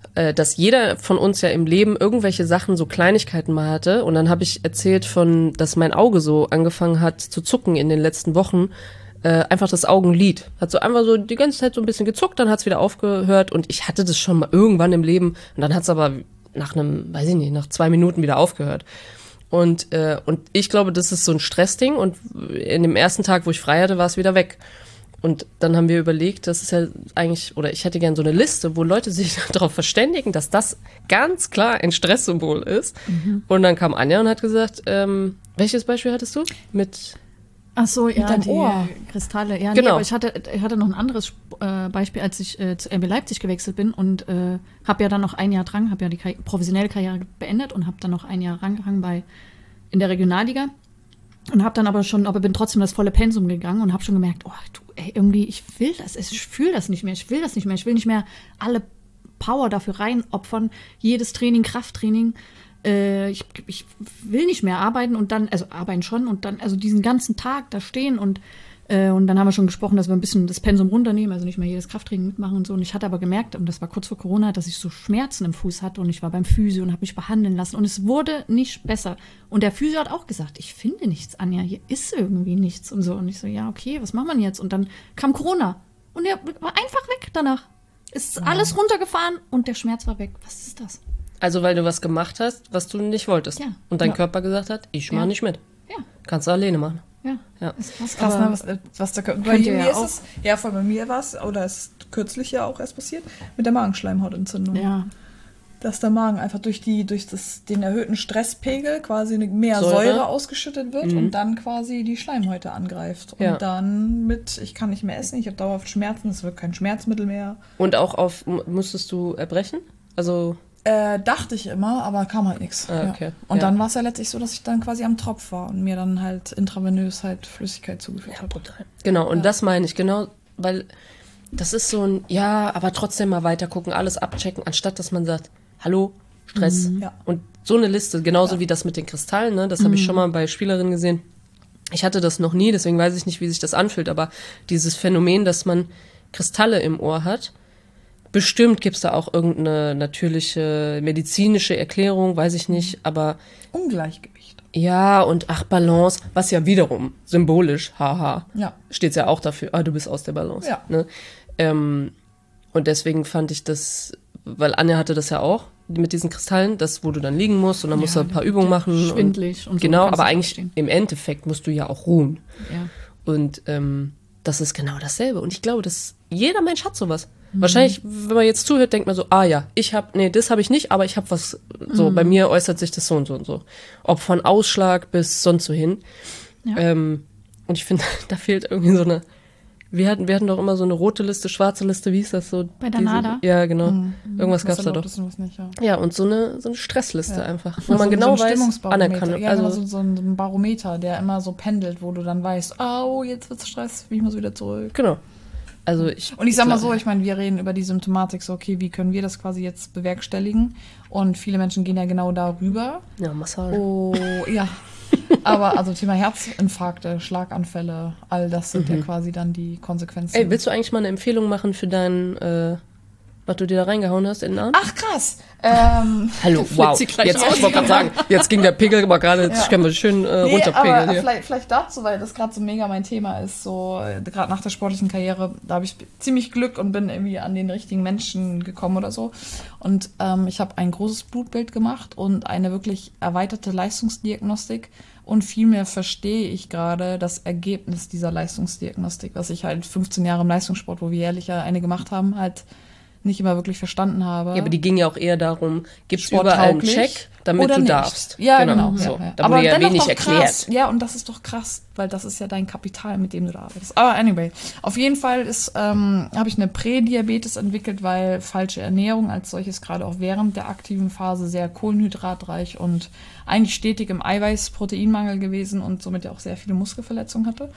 Speaker 2: äh, dass jeder von uns ja im Leben irgendwelche Sachen, so Kleinigkeiten mal hatte. Und dann habe ich erzählt von, dass mein Auge so angefangen hat zu zucken in den letzten Wochen. Äh, einfach das Augenlid. Hat so einfach so die ganze Zeit so ein bisschen gezuckt, dann hat's wieder aufgehört. Und ich hatte das schon mal irgendwann im Leben. Und dann hat's aber nach einem, weiß ich nicht, nach zwei Minuten wieder aufgehört. Und, äh, und ich glaube, das ist so ein Stressding. Und in dem ersten Tag, wo ich frei hatte, war es wieder weg. Und dann haben wir überlegt, das ist ja eigentlich, oder ich hätte gern so eine Liste, wo Leute sich darauf verständigen, dass das ganz klar ein Stresssymbol ist. Mhm. Und dann kam Anja und hat gesagt, ähm, welches Beispiel hattest du? Mit
Speaker 1: Ach so, ja,
Speaker 3: deinem
Speaker 1: die
Speaker 3: Ohr.
Speaker 1: Kristalle. Ja,
Speaker 2: Genau.
Speaker 1: nee, aber ich hatte, ich hatte noch ein anderes äh, Beispiel, als ich äh, zu R B Leipzig gewechselt bin und äh, habe ja dann noch ein Jahr dran, habe ja die Karri- professionelle Karriere beendet und habe dann noch ein Jahr rangehangen bei in der Regionalliga. Und habe dann aber schon, aber bin trotzdem das volle Pensum gegangen und habe schon gemerkt, oh, du, ey, irgendwie, ich will das, ich fühle das nicht mehr, ich will das nicht mehr, ich will nicht mehr alle Power dafür reinopfern, jedes Training, Krafttraining, äh, ich, ich will nicht mehr arbeiten und dann, also arbeiten schon und dann, also diesen ganzen Tag da stehen und äh, und dann haben wir schon gesprochen, dass wir ein bisschen das Pensum runternehmen, also nicht mehr jedes Krafttraining mitmachen und so. Und ich hatte aber gemerkt, und das war kurz vor Corona, dass ich so Schmerzen im Fuß hatte und ich war beim Physio und habe mich behandeln lassen und es wurde nicht besser. Und der Physio hat auch gesagt, ich finde nichts, Anja, hier ist irgendwie nichts und so. Und ich so, ja, okay, was macht man jetzt? Und dann kam Corona und der war einfach weg danach. Ist
Speaker 3: Ja.
Speaker 1: alles runtergefahren und der Schmerz war weg. Was ist das?
Speaker 2: Also weil du was gemacht hast, was du nicht wolltest.
Speaker 1: Ja.
Speaker 2: Und dein
Speaker 3: Ja.
Speaker 2: Körper gesagt hat, ich mach
Speaker 1: Ja.
Speaker 2: nicht mit.
Speaker 1: Ja,
Speaker 2: Kannst du alleine machen.
Speaker 1: ja.
Speaker 2: Ja.
Speaker 1: Ist krass,
Speaker 3: Krass,
Speaker 1: aber-
Speaker 3: ne, was, was da, bei
Speaker 1: Könnt ihr
Speaker 3: mir
Speaker 1: ja
Speaker 3: ist
Speaker 1: auch.
Speaker 3: es, ja, voll bei mir war es, oder es ist kürzlich ja auch erst passiert, mit der Magenschleimhautentzündung.
Speaker 1: Ja,
Speaker 3: Dass der Magen einfach durch die, durch das, den erhöhten Stresspegel quasi eine- mehr
Speaker 2: Säure.
Speaker 3: Säure, ausgeschüttet wird
Speaker 2: Mhm.
Speaker 3: und dann quasi die Schleimhäute angreift. Und
Speaker 2: Ja.
Speaker 3: dann mit, ich kann nicht mehr essen, ich habe dauerhaft Schmerzen, es wird kein Schmerzmittel mehr.
Speaker 2: Und auch auf, m- musstest du erbrechen? Also,
Speaker 3: Äh, dachte ich immer, aber kam halt nichts.
Speaker 2: Ah, okay.
Speaker 3: Ja. Und
Speaker 2: Ja.
Speaker 3: dann war es ja letztlich so, dass ich dann quasi am Tropf war und mir dann halt intravenös halt Flüssigkeit zugeführt habe.
Speaker 2: genau, und
Speaker 3: Ja.
Speaker 2: das meine ich, genau, weil das ist so ein, ja, aber trotzdem mal weiter gucken, alles abchecken, anstatt dass man sagt, hallo, Stress.
Speaker 3: Ja.
Speaker 2: Und so eine Liste, genauso
Speaker 3: Ja.
Speaker 2: wie das mit den Kristallen, ne, das habe ich schon mal bei Spielerinnen gesehen. Ich hatte das noch nie, deswegen weiß ich nicht, wie sich das anfühlt, aber dieses Phänomen, dass man Kristalle im Ohr hat, bestimmt gibt's da auch irgendeine natürliche medizinische Erklärung, weiß ich nicht, aber
Speaker 3: Ungleichgewicht.
Speaker 2: ja, und ach, Balance, was ja wiederum symbolisch, haha,
Speaker 3: Ja.
Speaker 2: steht's ja auch dafür, ah, du bist aus der Balance.
Speaker 3: Ja.
Speaker 2: Ne? Ähm, und deswegen fand ich das, weil Anja hatte das ja auch mit diesen Kristallen, das, wo du dann liegen musst und dann musst du
Speaker 1: Ja,
Speaker 2: ein paar Übungen machen.
Speaker 1: schwindelig und
Speaker 2: und
Speaker 1: so,
Speaker 2: Genau,
Speaker 1: kannst
Speaker 2: aber
Speaker 1: du
Speaker 2: eigentlich
Speaker 1: aufstehen.
Speaker 2: im Endeffekt musst du ja auch ruhen.
Speaker 1: ja.
Speaker 2: Und ähm, das ist genau dasselbe. Und ich glaube, dass jeder Mensch hat sowas.
Speaker 1: Mhm.
Speaker 2: Wahrscheinlich, wenn man jetzt zuhört, denkt man so, ah ja, ich habe, nee, das habe ich nicht, aber ich habe was, so,
Speaker 1: Mhm.
Speaker 2: bei mir äußert sich das so und so und so. Ob von Ausschlag bis sonst so hin.
Speaker 1: Ja.
Speaker 2: Ähm, und ich finde, da fehlt irgendwie so eine, wir hatten, wir hatten doch immer so eine rote Liste, schwarze Liste, wie hieß das so?
Speaker 1: Bei der NADA?
Speaker 2: Ja, genau.
Speaker 3: Mhm.
Speaker 2: Irgendwas
Speaker 3: Was
Speaker 2: gab's da
Speaker 3: erlaubt
Speaker 2: doch.
Speaker 3: ist und was nicht, ja.
Speaker 2: Ja, und so eine, so eine Stressliste
Speaker 3: Ja.
Speaker 2: einfach, wo
Speaker 3: So-
Speaker 2: man genau
Speaker 3: so ein
Speaker 2: weiß,
Speaker 3: Stimmungsbarometer.
Speaker 2: anerkannt.
Speaker 3: Ja,
Speaker 2: Also,
Speaker 3: also so, so ein Barometer, der immer so pendelt, wo du dann weißt, oh, jetzt wird's Stress, ich muss wieder zurück.
Speaker 2: genau. Also ich.
Speaker 3: Und ich sag mal
Speaker 2: klar.
Speaker 3: so, ich meine, wir reden über die Symptomatik, so, okay, wie können wir das quasi jetzt bewerkstelligen? Und viele Menschen gehen ja genau darüber.
Speaker 2: Ja, Massage.
Speaker 3: Oh, ja. Aber also Thema Herzinfarkte, Schlaganfälle, all das sind ja quasi dann die Konsequenzen.
Speaker 2: Ey, willst du eigentlich mal eine Empfehlung machen für deinen, äh, was du dir da reingehauen hast in den Arm?
Speaker 3: Ach, krass. Ähm,
Speaker 2: Hallo, wow.
Speaker 1: sie gleich
Speaker 2: Jetzt,
Speaker 1: aus.
Speaker 2: ich wollte gerade sagen, jetzt ging der Pegel mal gerade, jetzt
Speaker 3: Ja.
Speaker 2: können wir schön äh,
Speaker 3: Nee,
Speaker 2: runterpegeln
Speaker 3: aber
Speaker 2: hier.
Speaker 3: vielleicht, vielleicht dazu, weil das gerade so mega mein Thema ist, so äh, gerade nach der sportlichen Karriere, da habe ich ziemlich Glück und bin irgendwie an den richtigen Menschen gekommen oder so. Und ähm, ich habe ein großes Blutbild gemacht und eine wirklich erweiterte Leistungsdiagnostik und vielmehr verstehe ich gerade das Ergebnis dieser Leistungsdiagnostik, was ich halt fünfzehn Jahre im Leistungssport, wo wir jährlich ja eine gemacht haben, halt nicht immer wirklich verstanden habe.
Speaker 2: Ja, aber die ging ja auch eher darum, gibt's überall einen
Speaker 3: Sporttauglich
Speaker 2: Check, damit
Speaker 3: oder
Speaker 2: du
Speaker 3: nicht.
Speaker 2: darfst.
Speaker 3: Ja, genau.
Speaker 2: So.
Speaker 3: Ja, ja.
Speaker 2: Da wurde ja
Speaker 3: dennoch
Speaker 2: wenig
Speaker 3: doch krass.
Speaker 2: erklärt.
Speaker 3: Ja, und das ist doch krass, weil das ist ja dein Kapital, mit dem du da arbeitest. Aber anyway, auf jeden Fall ist ähm, habe ich eine Prädiabetes entwickelt, weil falsche Ernährung als solches gerade auch während der aktiven Phase sehr kohlenhydratreich und eigentlich stetig im Eiweiß-Proteinmangel gewesen und somit ja auch sehr viele Muskelverletzungen hatte.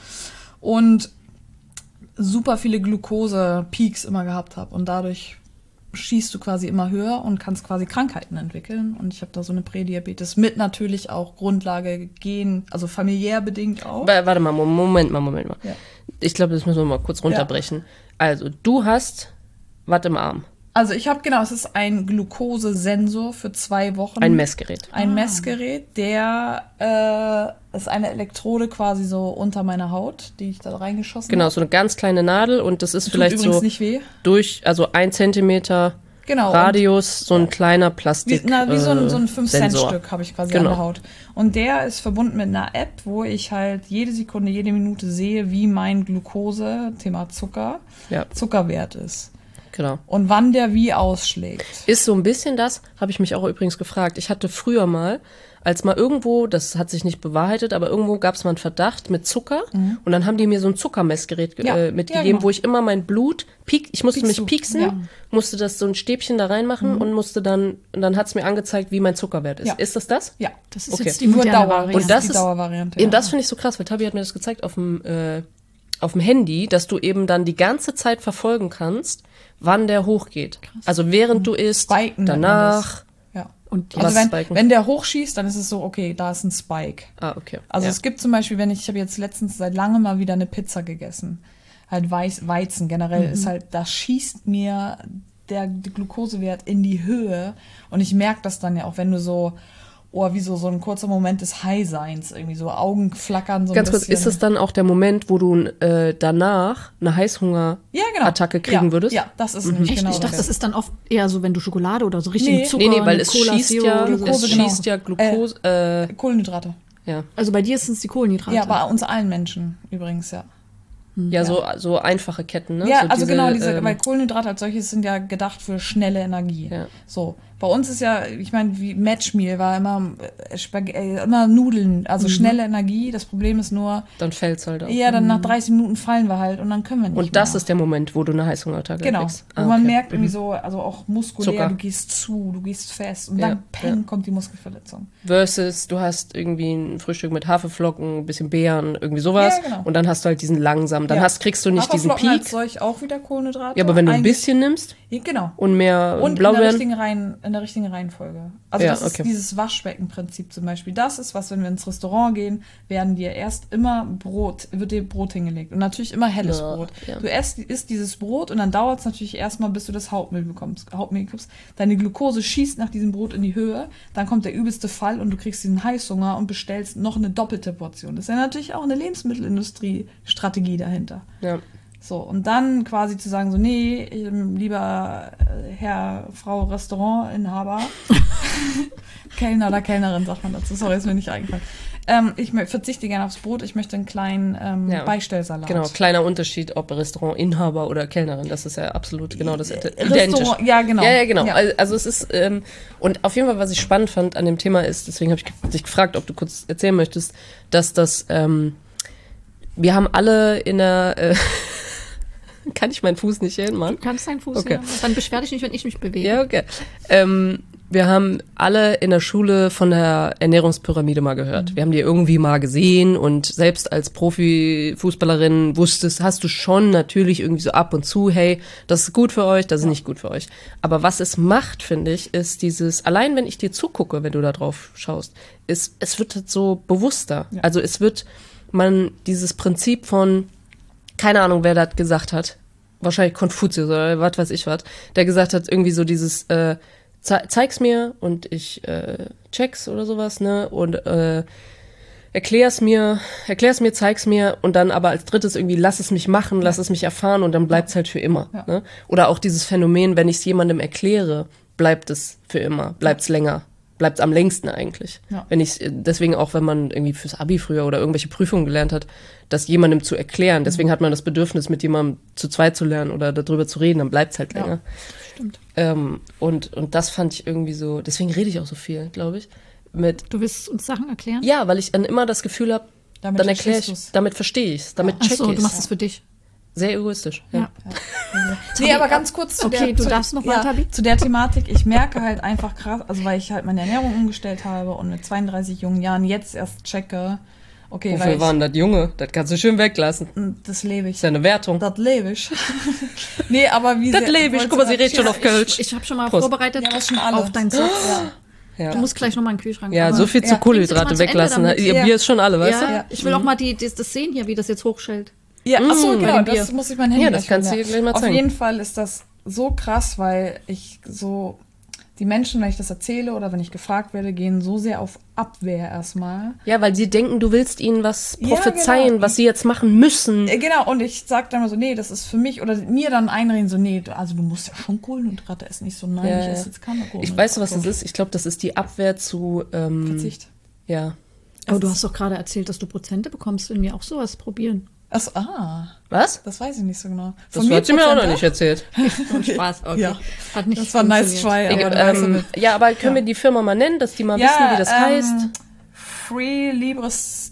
Speaker 3: Und super viele Glucose-Peaks immer gehabt habe und dadurch schießt du quasi immer höher und kannst quasi Krankheiten entwickeln. Und ich habe da so eine Prädiabetes mit natürlich auch Grundlage Gen, also familiär bedingt auch.
Speaker 2: Wa- Warte mal, Moment mal, Moment mal.
Speaker 3: Ja.
Speaker 2: Ich glaube, das müssen wir mal kurz runterbrechen. Also, du hast was im Arm.
Speaker 3: Also ich habe, genau, es ist ein Glukosesensor für zwei Wochen.
Speaker 2: Ein Messgerät.
Speaker 3: Ein
Speaker 1: Ah.
Speaker 3: Messgerät, der äh, ist eine Elektrode quasi so unter meiner Haut, die ich da reingeschossen
Speaker 2: Genau,
Speaker 3: habe.
Speaker 2: so eine ganz kleine Nadel und das ist
Speaker 3: Tut
Speaker 2: vielleicht
Speaker 3: übrigens
Speaker 2: so
Speaker 3: nicht weh.
Speaker 2: durch, also ein Zentimeter
Speaker 3: Genau.
Speaker 2: Radius, so ein kleiner
Speaker 3: Wie,
Speaker 2: Plastik.
Speaker 3: na, wie so ein, so ein
Speaker 2: äh,
Speaker 3: fünf Cent
Speaker 2: Sensor.
Speaker 3: Stück habe ich quasi
Speaker 2: Genau.
Speaker 3: an der Haut. Und der ist verbunden mit einer App, wo ich halt jede Sekunde, jede Minute sehe, wie mein Glukose, Thema Zucker,
Speaker 2: Ja,
Speaker 3: Zuckerwert ist.
Speaker 2: genau.
Speaker 3: Und wann der wie ausschlägt.
Speaker 2: Ist so ein bisschen das, habe ich mich auch übrigens gefragt. Ich hatte früher mal, als mal irgendwo, das hat sich nicht bewahrheitet, aber irgendwo gab es mal einen Verdacht mit Zucker und dann haben die mir so ein Zuckermessgerät ge-
Speaker 3: Ja,
Speaker 2: äh,
Speaker 3: ja,
Speaker 2: mitgegeben,
Speaker 3: genau.
Speaker 2: wo ich immer mein Blut, piek, ich musste
Speaker 3: Piekst
Speaker 2: mich
Speaker 3: du,
Speaker 2: pieksen,
Speaker 3: ja.
Speaker 2: musste das so ein Stäbchen da reinmachen und musste dann, und dann hat es mir angezeigt, wie mein Zuckerwert ist.
Speaker 3: Ja.
Speaker 2: Ist das das?
Speaker 3: Ja.
Speaker 1: Das ist
Speaker 2: Okay.
Speaker 1: jetzt die
Speaker 3: Nur
Speaker 1: moderne
Speaker 3: Dauer.
Speaker 1: Variante.
Speaker 2: Und das
Speaker 3: die
Speaker 2: ist-
Speaker 3: Dauervariante.
Speaker 2: Und das finde ich so krass, weil Tabi hat mir das gezeigt auf dem, äh, auf dem Handy, dass du eben dann die ganze Zeit verfolgen kannst, wann der hochgeht. Also während du isst,
Speaker 3: Spiken nennt man
Speaker 2: danach.
Speaker 3: Ja.
Speaker 1: Und
Speaker 3: Also
Speaker 2: Was
Speaker 3: wenn,
Speaker 2: spiken?
Speaker 3: wenn der hochschießt, dann ist es so, okay, da ist ein Spike.
Speaker 2: Ah, okay.
Speaker 3: Also
Speaker 2: ja.
Speaker 3: es gibt zum Beispiel, wenn ich, ich habe jetzt letztens seit langem mal wieder eine Pizza gegessen. Halt Weiß, Weizen generell ist halt, da schießt mir der, der Glukosewert in die Höhe. Und ich merke das dann ja auch, wenn du so, oh, wie so, so ein kurzer Moment des High-Seins, irgendwie so Augen flackern so ein
Speaker 2: Ganz kurz,
Speaker 3: bisschen.
Speaker 2: ist das dann auch der Moment, wo du äh, danach eine Heißhunger-Attacke
Speaker 3: ja, genau.
Speaker 2: kriegen
Speaker 3: ja,
Speaker 2: würdest?
Speaker 3: Ja, das ist nämlich
Speaker 1: Echt?
Speaker 3: genau
Speaker 1: ich dachte,
Speaker 3: der.
Speaker 1: das ist dann oft eher so, wenn du Schokolade oder so richtig
Speaker 3: Nee.
Speaker 1: Zucker,
Speaker 2: Nee, nee, weil
Speaker 1: eine
Speaker 2: es
Speaker 1: Cola
Speaker 2: schießt
Speaker 1: Zero
Speaker 2: ja,
Speaker 1: oder so.
Speaker 3: Glukose,
Speaker 2: es
Speaker 3: genau.
Speaker 2: schießt ja Glukose, äh,
Speaker 3: Kohlenhydrate.
Speaker 2: ja.
Speaker 1: Also bei dir sind es die Kohlenhydrate.
Speaker 3: Ja, bei uns allen Menschen übrigens, ja.
Speaker 2: Ja, so, so einfache Ketten, ne?
Speaker 3: Ja,
Speaker 2: so
Speaker 3: also
Speaker 2: diese,
Speaker 3: genau, diese,
Speaker 2: ähm,
Speaker 3: weil Kohlenhydrate als solches sind ja gedacht für schnelle Energie.
Speaker 2: Ja.
Speaker 3: So, bei uns ist ja, ich meine, wie Matchmeal war immer äh, Spag äh, immer Nudeln, also schnelle Energie. Das Problem ist nur,
Speaker 2: dann fällt's halt auch.
Speaker 3: ja, dann nach dreißig Minuten fallen wir halt und dann können wir nicht
Speaker 2: Und das
Speaker 3: mehr.
Speaker 2: ist der Moment, wo du eine Heißhungerattacke
Speaker 3: Genau,
Speaker 2: kriegst.
Speaker 3: wo
Speaker 2: Ah,
Speaker 3: man
Speaker 2: okay.
Speaker 3: merkt irgendwie so, also auch muskulär,
Speaker 2: Zucker.
Speaker 3: du gehst zu, du gehst fest und
Speaker 2: Ja,
Speaker 3: dann peng,
Speaker 2: ja.
Speaker 3: kommt die Muskelverletzung.
Speaker 2: Versus, du hast irgendwie ein Frühstück mit Haferflocken, ein bisschen Beeren, irgendwie sowas.
Speaker 3: Ja, genau.
Speaker 2: Und dann hast du halt diesen langsamen, dann
Speaker 3: Ja.
Speaker 2: hast, kriegst du nicht diesen
Speaker 3: Haferflocken als
Speaker 2: Peak.
Speaker 3: solch auch wieder Kohlenhydrate.
Speaker 2: Ja, aber wenn du ein
Speaker 3: Eigentlich-
Speaker 2: bisschen nimmst
Speaker 3: Ja, genau.
Speaker 2: und mehr
Speaker 3: Und in der,
Speaker 2: Blaubeeren.
Speaker 3: richtigen Reihen, in der richtigen Reihenfolge. Also
Speaker 2: Ja,
Speaker 3: das ist
Speaker 2: okay.
Speaker 3: dieses Waschbeckenprinzip zum Beispiel. Das ist was, wenn wir ins Restaurant gehen, werden dir erst immer Brot, wird dir Brot hingelegt. Und natürlich immer helles
Speaker 2: Ja,
Speaker 3: Brot.
Speaker 2: ja.
Speaker 3: Du isst, isst dieses Brot und dann dauert es natürlich erstmal, bis du das Hauptmehl bekommst, Hauptmehl bekommst. Deine Glukose schießt nach diesem Brot in die Höhe, dann kommt der übelste Fall und du kriegst diesen Heißhunger und bestellst noch eine doppelte Portion. Das ist ja natürlich auch eine Lebensmittelindustrie-Strategie dahinter.
Speaker 2: Ja.
Speaker 3: So, und dann quasi zu sagen, so, nee, ähm, lieber äh, Herr, Frau Restaurantinhaber, Kellner oder Kellnerin, sagt man dazu, sorry, ist mir nicht eingefallen. Ähm, ich mö- verzichte gerne aufs Brot, ich möchte einen kleinen ähm,
Speaker 2: Ja.
Speaker 3: Beistellsalat.
Speaker 2: Genau, kleiner Unterschied, ob Restaurantinhaber oder Kellnerin, das ist ja absolut genau das identisch.
Speaker 3: Restaurant, ja, genau.
Speaker 2: Ja, ja, genau.
Speaker 3: Ja.
Speaker 2: Also, also es ist, ähm, und auf jeden Fall, was ich spannend fand an dem Thema ist, deswegen habe ich ge- dich gefragt, ob du kurz erzählen möchtest, dass das, ähm, wir haben alle in der, äh, kann ich meinen Fuß nicht hin, Mann?
Speaker 1: Du kannst deinen Fuß
Speaker 2: Okay.
Speaker 1: okay. Dann beschwer dich nicht, wenn ich mich bewege.
Speaker 2: Ja, okay. Ähm, wir haben alle in der Schule von der Ernährungspyramide mal gehört. Wir haben die irgendwie mal gesehen und selbst als Profifußballerin wusstest, hast du schon natürlich irgendwie so ab und zu, hey, das ist gut für euch, das ist nicht gut für euch. Aber was es macht, finde ich, ist dieses, allein wenn ich dir zugucke, wenn du da drauf schaust, ist, es wird halt so bewusster.
Speaker 3: Ja.
Speaker 2: Also es wird man dieses Prinzip von, keine Ahnung, wer das gesagt hat, wahrscheinlich Konfuzius oder was weiß ich was, der gesagt hat, irgendwie so dieses, äh, ze zeig's mir und ich äh, check's oder sowas, ne, und äh, erklär's mir, erklär's mir, zeig's mir und dann aber als drittes irgendwie lass es mich machen, lass es mich erfahren und dann bleibt's halt für immer,
Speaker 3: Ja.
Speaker 2: ne? Oder auch dieses Phänomen, wenn ich's jemandem erkläre, bleibt es für immer, bleibt's länger. Bleibt am längsten eigentlich.
Speaker 3: Ja.
Speaker 2: Wenn ich deswegen auch, wenn man irgendwie fürs Abi früher oder irgendwelche Prüfungen gelernt hat, das jemandem zu erklären. Deswegen hat man das Bedürfnis, mit jemandem zu zweit zu lernen oder darüber zu reden, dann bleibt's halt
Speaker 3: Ja.
Speaker 2: länger.
Speaker 1: Stimmt.
Speaker 2: Ähm, und, und das fand ich irgendwie so, deswegen rede ich auch so viel, glaube ich. Mit,
Speaker 1: Du willst uns Sachen erklären?
Speaker 2: ja, weil ich dann immer das Gefühl habe,
Speaker 3: Damit
Speaker 2: dann erkläre ich,
Speaker 3: verstehst du's.
Speaker 2: damit verstehe ich's, damit
Speaker 1: Ach
Speaker 2: check
Speaker 1: so, du
Speaker 2: ich's.
Speaker 1: machst es für dich.
Speaker 2: Sehr egoistisch. Ja.
Speaker 1: Ja.
Speaker 3: Nee, aber ganz kurz zu
Speaker 1: Okay,
Speaker 3: der,
Speaker 1: du
Speaker 3: zu,
Speaker 1: darfst noch mal, Tabi.
Speaker 3: zu der Thematik. Ich merke halt einfach krass, also weil ich halt meine Ernährung umgestellt habe und mit zweiunddreißig jungen Jahren jetzt erst checke, okay, weil
Speaker 2: Wofür
Speaker 3: ich,
Speaker 2: waren das Junge? Das kannst du schön weglassen.
Speaker 3: das lebe ich.
Speaker 2: Ist ja eine Wertung.
Speaker 3: Das lebe ich. Nee, aber wie
Speaker 2: Das
Speaker 3: sehr-
Speaker 2: lebe ich.
Speaker 3: wolltest
Speaker 2: Guck mal,
Speaker 3: du
Speaker 2: sie redet schon
Speaker 3: grad-
Speaker 2: auf Kölsch.
Speaker 1: Ich habe schon mal
Speaker 2: Prost.
Speaker 1: vorbereitet
Speaker 3: Ja, aber schon alle.
Speaker 1: auf deinen Satz.
Speaker 3: Ja.
Speaker 2: Ja.
Speaker 1: Du musst gleich noch mal in den Kühlschrank.
Speaker 2: Ja,
Speaker 1: aber-
Speaker 2: so viel zu
Speaker 3: Ja,
Speaker 2: Kohlenhydrate
Speaker 1: bring's jetzt mal zu
Speaker 2: weglassen.
Speaker 1: Ende, damit-
Speaker 2: Ihr
Speaker 3: Ja.
Speaker 2: Bier ist schon alle, weißt
Speaker 1: Ja,
Speaker 2: du?
Speaker 1: ja, ich will auch mal die, die, das sehen hier, wie das jetzt hochschält.
Speaker 3: Ja, ach so,
Speaker 2: Mm,
Speaker 3: genau,
Speaker 1: bei dem
Speaker 3: das
Speaker 1: Bier.
Speaker 3: muss ich mein Handy
Speaker 2: Ja, das
Speaker 3: gleich
Speaker 2: kannst
Speaker 3: holen,
Speaker 2: du ihr gleich mal
Speaker 3: Auf
Speaker 2: zeigen.
Speaker 3: jeden Fall ist das so krass, weil ich so, die Menschen, wenn ich das erzähle oder wenn ich gefragt werde, gehen so sehr auf Abwehr erstmal.
Speaker 2: Ja, weil sie denken, du willst ihnen was prophezeien,
Speaker 3: ja, genau.
Speaker 2: was sie jetzt machen müssen.
Speaker 3: Äh, Genau, und ich sag dann mal so, nee, das ist für mich, oder mir dann einreden, so, nee, du- also du musst ja schon Kohlenhydrate essen. Ich so, nein,
Speaker 2: Ja,
Speaker 3: ich
Speaker 2: ja.
Speaker 3: esse jetzt keine Kohlenhydrate.
Speaker 2: Ich weiß, was das ist. Ich glaube, das ist die Abwehr zu ähm,
Speaker 3: Verzicht.
Speaker 2: Ja.
Speaker 1: Aber du hast doch gerade erzählt, dass du Prozente bekommst, wenn wir auch sowas probieren.
Speaker 3: Achso, ah,
Speaker 2: Was?
Speaker 3: das weiß ich nicht so genau.
Speaker 2: Das hat sie mir auch noch
Speaker 3: Prozente?
Speaker 2: nicht erzählt.
Speaker 1: Und Spaß, okay.
Speaker 3: Ja.
Speaker 1: Hat nicht
Speaker 3: Das war nice
Speaker 1: funktioniert.
Speaker 3: try, aber
Speaker 2: Ich,
Speaker 3: du weißt
Speaker 2: ähm,
Speaker 3: damit.
Speaker 2: ja, aber können wir die Firma mal nennen, dass die mal wissen, wie das
Speaker 3: ähm,
Speaker 2: heißt?
Speaker 3: Free Libre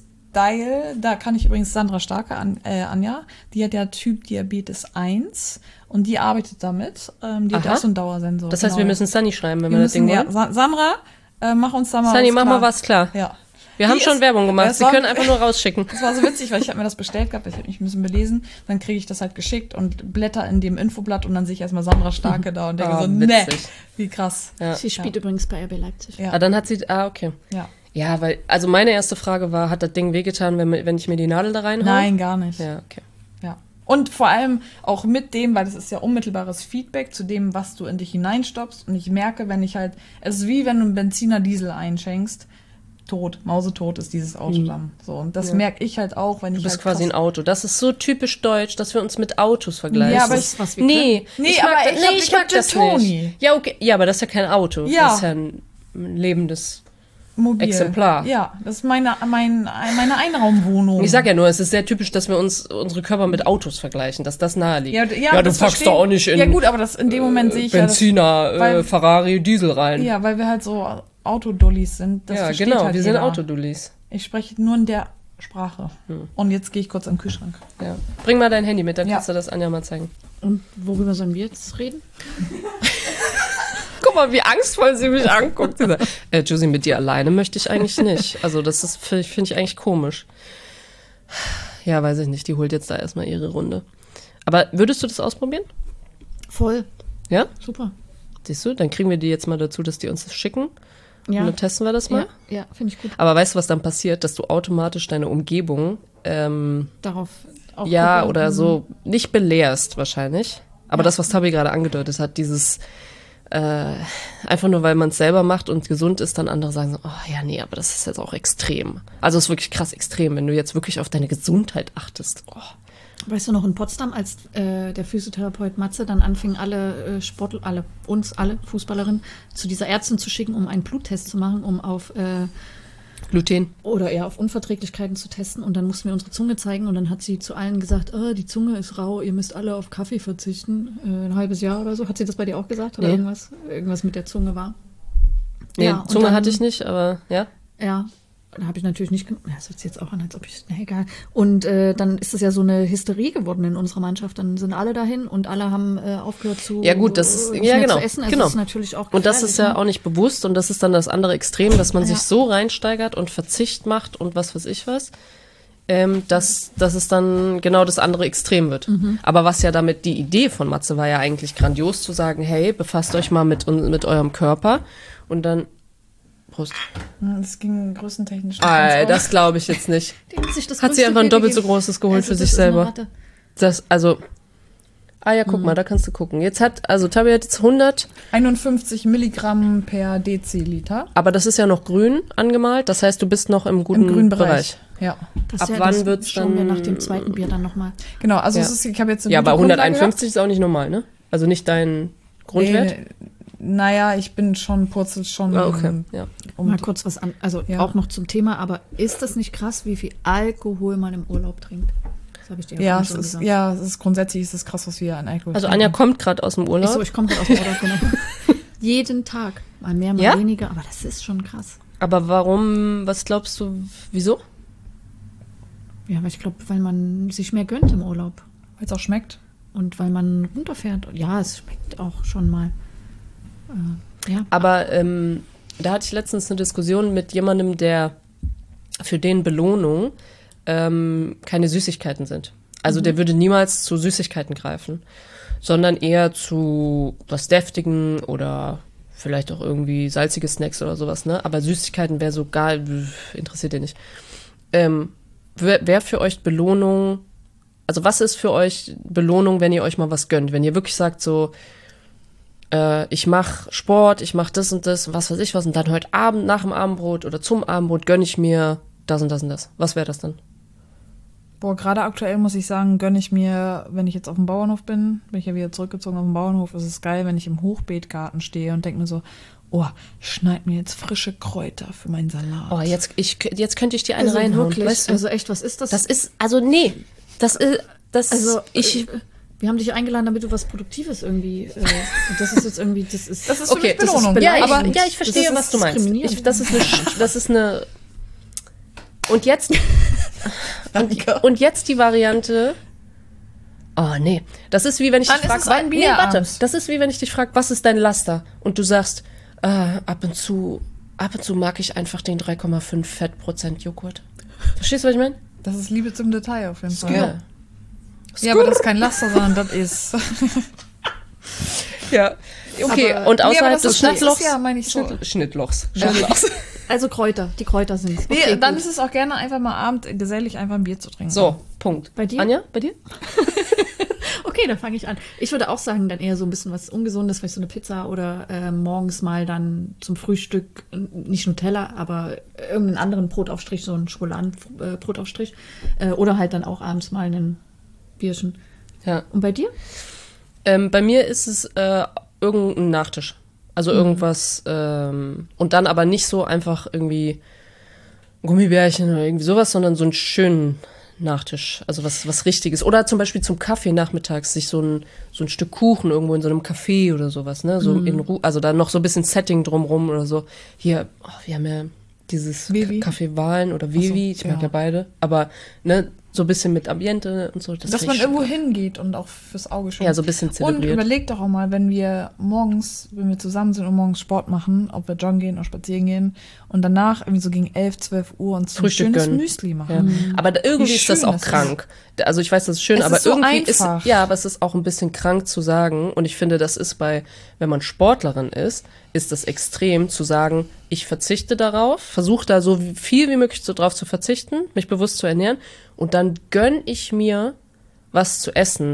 Speaker 3: Style, da kann ich übrigens Sandra Starke an, äh, Anja, die hat ja Typ Diabetes eins und die arbeitet damit. Ähm, die hat
Speaker 2: Aha.
Speaker 3: auch so einen Dauersensor.
Speaker 2: Das heißt,
Speaker 3: genau.
Speaker 2: wir müssen Sunny schreiben, wenn wir,
Speaker 3: wir
Speaker 2: das Ding
Speaker 3: müssen, ja,
Speaker 2: wollen.
Speaker 3: Sa- Sandra, äh, mach uns da mal
Speaker 2: Sunny,
Speaker 3: was
Speaker 2: mach
Speaker 3: klar.
Speaker 2: mal was klar.
Speaker 3: Ja.
Speaker 2: Wir
Speaker 3: Die
Speaker 2: haben schon
Speaker 3: ist-
Speaker 2: Werbung gemacht.
Speaker 3: Das
Speaker 2: Sie
Speaker 3: war-
Speaker 2: können einfach nur rausschicken.
Speaker 3: Das war so witzig, weil ich habe mir das bestellt gehabt, ich habe mich ein bisschen belesen, dann kriege ich das halt geschickt und blätter in dem Infoblatt und dann sehe ich erstmal Sandra Starke da und denke
Speaker 2: Ah,
Speaker 3: so, ne,
Speaker 2: witzig.
Speaker 3: wie krass.
Speaker 2: Ja.
Speaker 1: Sie spielt übrigens bei R B Leipzig.
Speaker 3: Ja.
Speaker 2: Ah, dann hat sie, ah, okay.
Speaker 3: Ja.
Speaker 2: Ja, weil, also meine erste Frage war, hat das Ding wehgetan, wenn, wenn ich mir die Nadel da reinhaue?
Speaker 3: Nein, gar nicht.
Speaker 2: Ja, okay.
Speaker 3: Ja. Und vor allem auch mit dem, weil das ist ja unmittelbares Feedback zu dem, was du in dich hineinstoppst. Und ich merke, wenn ich halt, es ist wie wenn du einen Benziner Diesel einschenkst, tot, mausetot ist dieses Auto dann. So, und das
Speaker 2: Ja.
Speaker 3: merke ich halt auch, wenn
Speaker 2: Du
Speaker 3: ich
Speaker 2: bist
Speaker 3: halt
Speaker 2: quasi ein
Speaker 3: krass-
Speaker 2: Auto. Das ist so typisch deutsch, dass wir uns mit Autos vergleichen.
Speaker 3: Ja, aber
Speaker 1: Das ist, was wir
Speaker 2: nee,
Speaker 3: Nee,
Speaker 2: ich mag,
Speaker 3: aber
Speaker 2: das-
Speaker 3: ich
Speaker 2: nee,
Speaker 3: hab-
Speaker 2: ich
Speaker 3: ich
Speaker 2: mag
Speaker 3: hab
Speaker 2: das
Speaker 3: Gin Toni.
Speaker 2: nicht. Ja, okay. Ja, aber das ist ja kein Auto.
Speaker 3: Ja.
Speaker 2: Das ist ja ein lebendes
Speaker 3: Mobil.
Speaker 2: Exemplar.
Speaker 3: Ja, das ist meine, mein, meine Einraumwohnung.
Speaker 2: Ich sag ja nur, es ist sehr typisch, dass wir uns unsere Körper mit Autos vergleichen, dass das nahe liegt.
Speaker 3: ja, d- ja,
Speaker 2: du
Speaker 3: das
Speaker 2: packst
Speaker 3: versteh-
Speaker 2: da auch nicht in
Speaker 3: Ja gut, aber das in dem Moment sehe ich ja, das,
Speaker 2: Benziner,
Speaker 3: weil-
Speaker 2: äh, Ferrari, Diesel rein.
Speaker 3: ja, weil wir halt so Autodullis sind. Das
Speaker 2: ja
Speaker 3: versteht
Speaker 2: genau,
Speaker 3: halt
Speaker 2: wir sind
Speaker 3: jeder.
Speaker 2: Autodullis.
Speaker 3: Ich spreche nur in der Sprache. Und jetzt gehe ich kurz am Kühlschrank.
Speaker 2: Ja. Bring mal dein Handy mit, dann
Speaker 3: Ja.
Speaker 2: kannst du das Anja mal zeigen.
Speaker 1: Und worüber sollen wir jetzt reden?
Speaker 2: Guck mal, wie angstvoll sie mich anguckt. Sie sagt, äh, Josie, mit dir alleine möchte ich eigentlich nicht. Also das ist finde ich, find ich eigentlich komisch. Ja, weiß ich nicht. Die holt jetzt da erstmal ihre Runde. Aber würdest du das ausprobieren?
Speaker 1: Voll.
Speaker 2: Ja?
Speaker 1: Super.
Speaker 2: Siehst du? Dann kriegen wir die jetzt mal dazu, dass die uns das schicken.
Speaker 1: Ja.
Speaker 2: Und dann testen wir das mal.
Speaker 1: Ja, ja finde ich gut.
Speaker 2: Aber weißt du, was dann passiert? Dass du automatisch deine Umgebung ähm,
Speaker 1: Darauf auch
Speaker 2: ja
Speaker 1: gucken.
Speaker 2: oder so nicht belehrst wahrscheinlich. Aber
Speaker 1: Ja.
Speaker 2: das, was Tabi gerade angedeutet hat, dieses äh, einfach nur, weil man es selber macht und gesund ist, dann andere sagen so, oh ja, nee, aber das ist jetzt auch extrem. Also es ist wirklich krass extrem, wenn du jetzt wirklich auf deine Gesundheit achtest. Oh.
Speaker 1: Weißt du noch in Potsdam, als äh, der Physiotherapeut Matze dann anfing, alle äh, Sportler, alle, uns, alle Fußballerinnen zu dieser Ärztin zu schicken, um einen Bluttest zu machen, um auf äh,
Speaker 2: Gluten.
Speaker 1: oder eher auf Unverträglichkeiten zu testen. Und dann mussten wir unsere Zunge zeigen und dann hat sie zu allen gesagt, oh, die Zunge ist rau, ihr müsst alle auf Kaffee verzichten. Äh, ein halbes Jahr oder so. Hat sie das bei dir auch gesagt? Oder
Speaker 2: Nee.
Speaker 1: irgendwas? Irgendwas mit der Zunge war?
Speaker 2: Nee,
Speaker 1: Ja, und
Speaker 2: Zunge
Speaker 1: dann-
Speaker 2: hatte ich nicht, aber ja.
Speaker 1: Ja, da habe ich natürlich nicht gemacht. Ja, das hört sich jetzt auch an, als ob ich, na egal. Und äh, dann ist es ja so eine Hysterie geworden in unserer Mannschaft. Dann sind alle dahin und alle haben äh, aufgehört zu,
Speaker 2: Ja, gut, das ist-
Speaker 1: nicht
Speaker 2: ja,
Speaker 1: mehr
Speaker 2: genau,
Speaker 1: zu essen. Also
Speaker 2: genau.
Speaker 1: das ist natürlich auch
Speaker 2: Und das ist ja
Speaker 1: gefährlich,
Speaker 2: auch nicht bewusst und das ist dann das andere Extrem, dass man
Speaker 1: Ja.
Speaker 2: sich so reinsteigert und Verzicht macht und was weiß ich was, ähm, dass, dass es dann genau das andere Extrem wird.
Speaker 1: Mhm.
Speaker 2: Aber was ja damit die Idee von Matze war ja eigentlich grandios zu sagen, hey, befasst euch mal mit, mit eurem Körper und dann Prost.
Speaker 3: Das ging größentechnisch nicht
Speaker 2: Ah,
Speaker 3: ganz
Speaker 2: das glaube ich jetzt nicht.
Speaker 1: Die hat sich das
Speaker 2: Hat sie
Speaker 1: größte
Speaker 2: einfach ein
Speaker 1: Baby
Speaker 2: doppelt so
Speaker 1: ge-
Speaker 2: großes geholt
Speaker 1: Also
Speaker 2: für
Speaker 1: das
Speaker 2: sich
Speaker 1: ist eine
Speaker 2: selber.
Speaker 1: Ratte.
Speaker 2: Das, also, ah ja, guck
Speaker 1: Mhm.
Speaker 2: mal, da kannst du gucken. Jetzt hat, also Tabi hat jetzt hundert,
Speaker 3: einundfünfzig Milligramm per Deziliter
Speaker 2: aber das ist ja noch grün angemalt, das heißt, du bist noch im guten
Speaker 3: im grünen
Speaker 2: Bereich.
Speaker 3: Bereich. Ja,
Speaker 1: Das
Speaker 2: Ab
Speaker 1: ja,
Speaker 2: wann
Speaker 1: das
Speaker 2: wird's
Speaker 1: schauen wir
Speaker 2: dann-
Speaker 1: nach dem zweiten Bier dann nochmal.
Speaker 3: genau. Also
Speaker 2: Ja.
Speaker 3: es ist, ich habe jetzt eine
Speaker 2: Ja,
Speaker 3: gute
Speaker 2: aber
Speaker 3: Grundlage
Speaker 2: hunderteinundfünfzig ist auch nicht normal, ne? Also nicht dein Grundwert?
Speaker 3: gehabt. Nee, naja, ich bin schon, purzelt schon
Speaker 2: Ah, okay, ja.
Speaker 3: um
Speaker 1: Mal kurz was an, also
Speaker 3: Ja.
Speaker 1: auch noch zum Thema, aber ist das nicht krass, wie viel Alkohol man im Urlaub trinkt? Das habe ich dir
Speaker 3: Ja,
Speaker 1: vorhin
Speaker 3: es
Speaker 1: schon
Speaker 3: ist,
Speaker 1: gesagt.
Speaker 3: ja, es ist grundsätzlich ist es krass, was wir an Alkohol
Speaker 2: Also
Speaker 3: trinken.
Speaker 2: Anja kommt gerade aus dem
Speaker 1: Ich
Speaker 2: Urlaub.
Speaker 1: so, ich komme gerade aus dem Urlaub, genau. Jeden Tag. Mal mehr, mal
Speaker 2: Ja?
Speaker 1: weniger, aber das ist schon krass.
Speaker 2: Aber warum, was glaubst du, wieso?
Speaker 1: Ja, aber ich glaube, weil man sich mehr gönnt im Urlaub.
Speaker 3: Weil es auch schmeckt.
Speaker 1: Und weil man runterfährt. Ja, es schmeckt auch schon mal. Äh, ja.
Speaker 2: Aber ähm, da hatte ich letztens eine Diskussion mit jemandem, der für den Belohnung ähm, keine Süßigkeiten sind. Also der würde niemals zu Süßigkeiten greifen, sondern eher zu was Deftigen oder vielleicht auch irgendwie salzige Snacks oder sowas, ne? Aber Süßigkeiten wäre so gar, interessiert ihr nicht. Ähm, Wäre wär für euch Belohnung, also was ist für euch Belohnung, wenn ihr euch mal was gönnt? Wenn ihr wirklich sagt so, äh, ich mache Sport, ich mache das und das, was weiß ich was, und dann heute Abend nach dem Abendbrot oder zum Abendbrot gönne ich mir das und das und das. Was wäre das dann?
Speaker 3: Boah, gerade aktuell muss ich sagen, gönne ich mir, wenn ich jetzt auf dem Bauernhof bin, bin ich ja wieder zurückgezogen auf dem Bauernhof, ist es geil, wenn ich im Hochbeetgarten stehe und denke mir so, oh, schneid mir jetzt frische Kräuter für meinen Salat.
Speaker 2: Oh, jetzt, ich, jetzt könnte ich dir eine
Speaker 1: Also
Speaker 2: reinhauen.
Speaker 1: wirklich,
Speaker 2: Weißt du?
Speaker 1: also echt, was ist das?
Speaker 2: Das ist, also nee, das ist, das
Speaker 1: also
Speaker 2: ich,
Speaker 1: ich, wir haben dich eingeladen, damit du was Produktives irgendwie, äh, und das ist jetzt irgendwie, das ist,
Speaker 3: Das ist für
Speaker 2: okay,
Speaker 3: mich
Speaker 2: das ist
Speaker 3: Belohnung.
Speaker 2: ja, ich,
Speaker 1: beleidigend.
Speaker 2: ja, ich verstehe,
Speaker 1: Das ist
Speaker 2: was du meinst.
Speaker 1: diskriminierend.
Speaker 2: Ich, das ist eine, das ist eine, und jetzt, und, und jetzt die Variante, oh nee, das ist wie wenn ich
Speaker 3: Dann
Speaker 2: dich
Speaker 3: ist
Speaker 2: frage,
Speaker 3: es ein
Speaker 2: nee,
Speaker 3: Bier
Speaker 2: warte,
Speaker 3: abends.
Speaker 2: das ist wie wenn ich dich frage, was ist dein Laster? Und du sagst, äh, ab und zu, ab und zu mag ich einfach den drei Komma fünf Fettprozent Joghurt. Verstehst du, was ich meine?
Speaker 3: Das ist Liebe zum Detail auf jeden Fall.
Speaker 2: Ja.
Speaker 3: Ja, aber das ist kein Laster, sondern das ist...
Speaker 2: Ja. Okay,
Speaker 1: Aber-
Speaker 2: und
Speaker 3: Nee, aber
Speaker 2: außerhalb
Speaker 3: das
Speaker 2: des
Speaker 3: ist- das ist
Speaker 2: Schnittlochs,
Speaker 3: ja, meine ich, so.
Speaker 2: Schnitt, Schnittlochs, Schnittlochs.
Speaker 1: also Kräuter, die Kräuter sind es.
Speaker 3: Nee,
Speaker 1: Okay,
Speaker 3: dann
Speaker 1: gut.
Speaker 3: ist es auch gerne einfach mal abend gesellig einfach ein Bier zu trinken.
Speaker 2: So, Punkt.
Speaker 1: Bei dir?
Speaker 2: Anja, bei dir?
Speaker 1: Okay, dann fange ich an. Ich würde auch sagen, dann eher so ein bisschen was Ungesundes, vielleicht so eine Pizza oder äh, morgens mal dann zum Frühstück, äh, nicht Nutella, aber irgendeinen anderen Brotaufstrich, so einen Schokoladenbrotaufstrich. Äh, oder halt dann auch abends mal einen Bierchen.
Speaker 2: Ja.
Speaker 1: Und bei dir?
Speaker 2: Ähm, bei mir ist es äh, irgendein Nachtisch. Also irgendwas, ähm, und dann aber nicht so einfach irgendwie Gummibärchen oder irgendwie sowas, sondern so einen schönen Nachtisch. Also was, was Richtiges. Oder zum Beispiel zum Kaffee nachmittags sich so ein, so ein Stück Kuchen irgendwo in so einem Café oder sowas, ne? So in Ruhe, also da noch so ein bisschen Setting drumrum oder so. Hier, oh, wir haben ja dieses
Speaker 3: Vivi.
Speaker 2: K- Kaffee Wahlen oder Vivi, ich mag
Speaker 3: ja.
Speaker 2: ja beide. Aber, ne, so ein bisschen mit Ambiente und so. Das
Speaker 3: Dass
Speaker 2: find
Speaker 3: man
Speaker 2: ich
Speaker 3: irgendwo
Speaker 2: schon geil.
Speaker 3: hingeht und auch fürs Auge schön.
Speaker 2: Ja, so ein bisschen
Speaker 3: Und
Speaker 2: zelebriert.
Speaker 3: überleg doch auch mal, wenn wir morgens, wenn wir zusammen sind und morgens Sport machen, ob wir joggen gehen oder spazieren gehen und danach irgendwie so gegen elf, zwölf Uhr uns so ein
Speaker 2: Frühstück
Speaker 3: schönes
Speaker 2: gönnen.
Speaker 3: Müsli
Speaker 2: Ja.
Speaker 3: machen.
Speaker 2: Aber da, irgendwie
Speaker 3: Wie
Speaker 2: ist das
Speaker 3: schön
Speaker 2: auch
Speaker 3: das ist.
Speaker 2: krank. Also ich weiß, das ist schön,
Speaker 3: Es
Speaker 2: aber
Speaker 3: ist so
Speaker 2: irgendwie
Speaker 3: einfach.
Speaker 2: ist ja, aber es ist auch ein bisschen krank zu sagen. Und ich finde, das ist bei, wenn man Sportlerin ist, ist das extrem zu sagen, ich verzichte darauf, versuche da so viel wie möglich so drauf zu verzichten, mich bewusst zu ernähren und dann gönn ich mir was zu essen.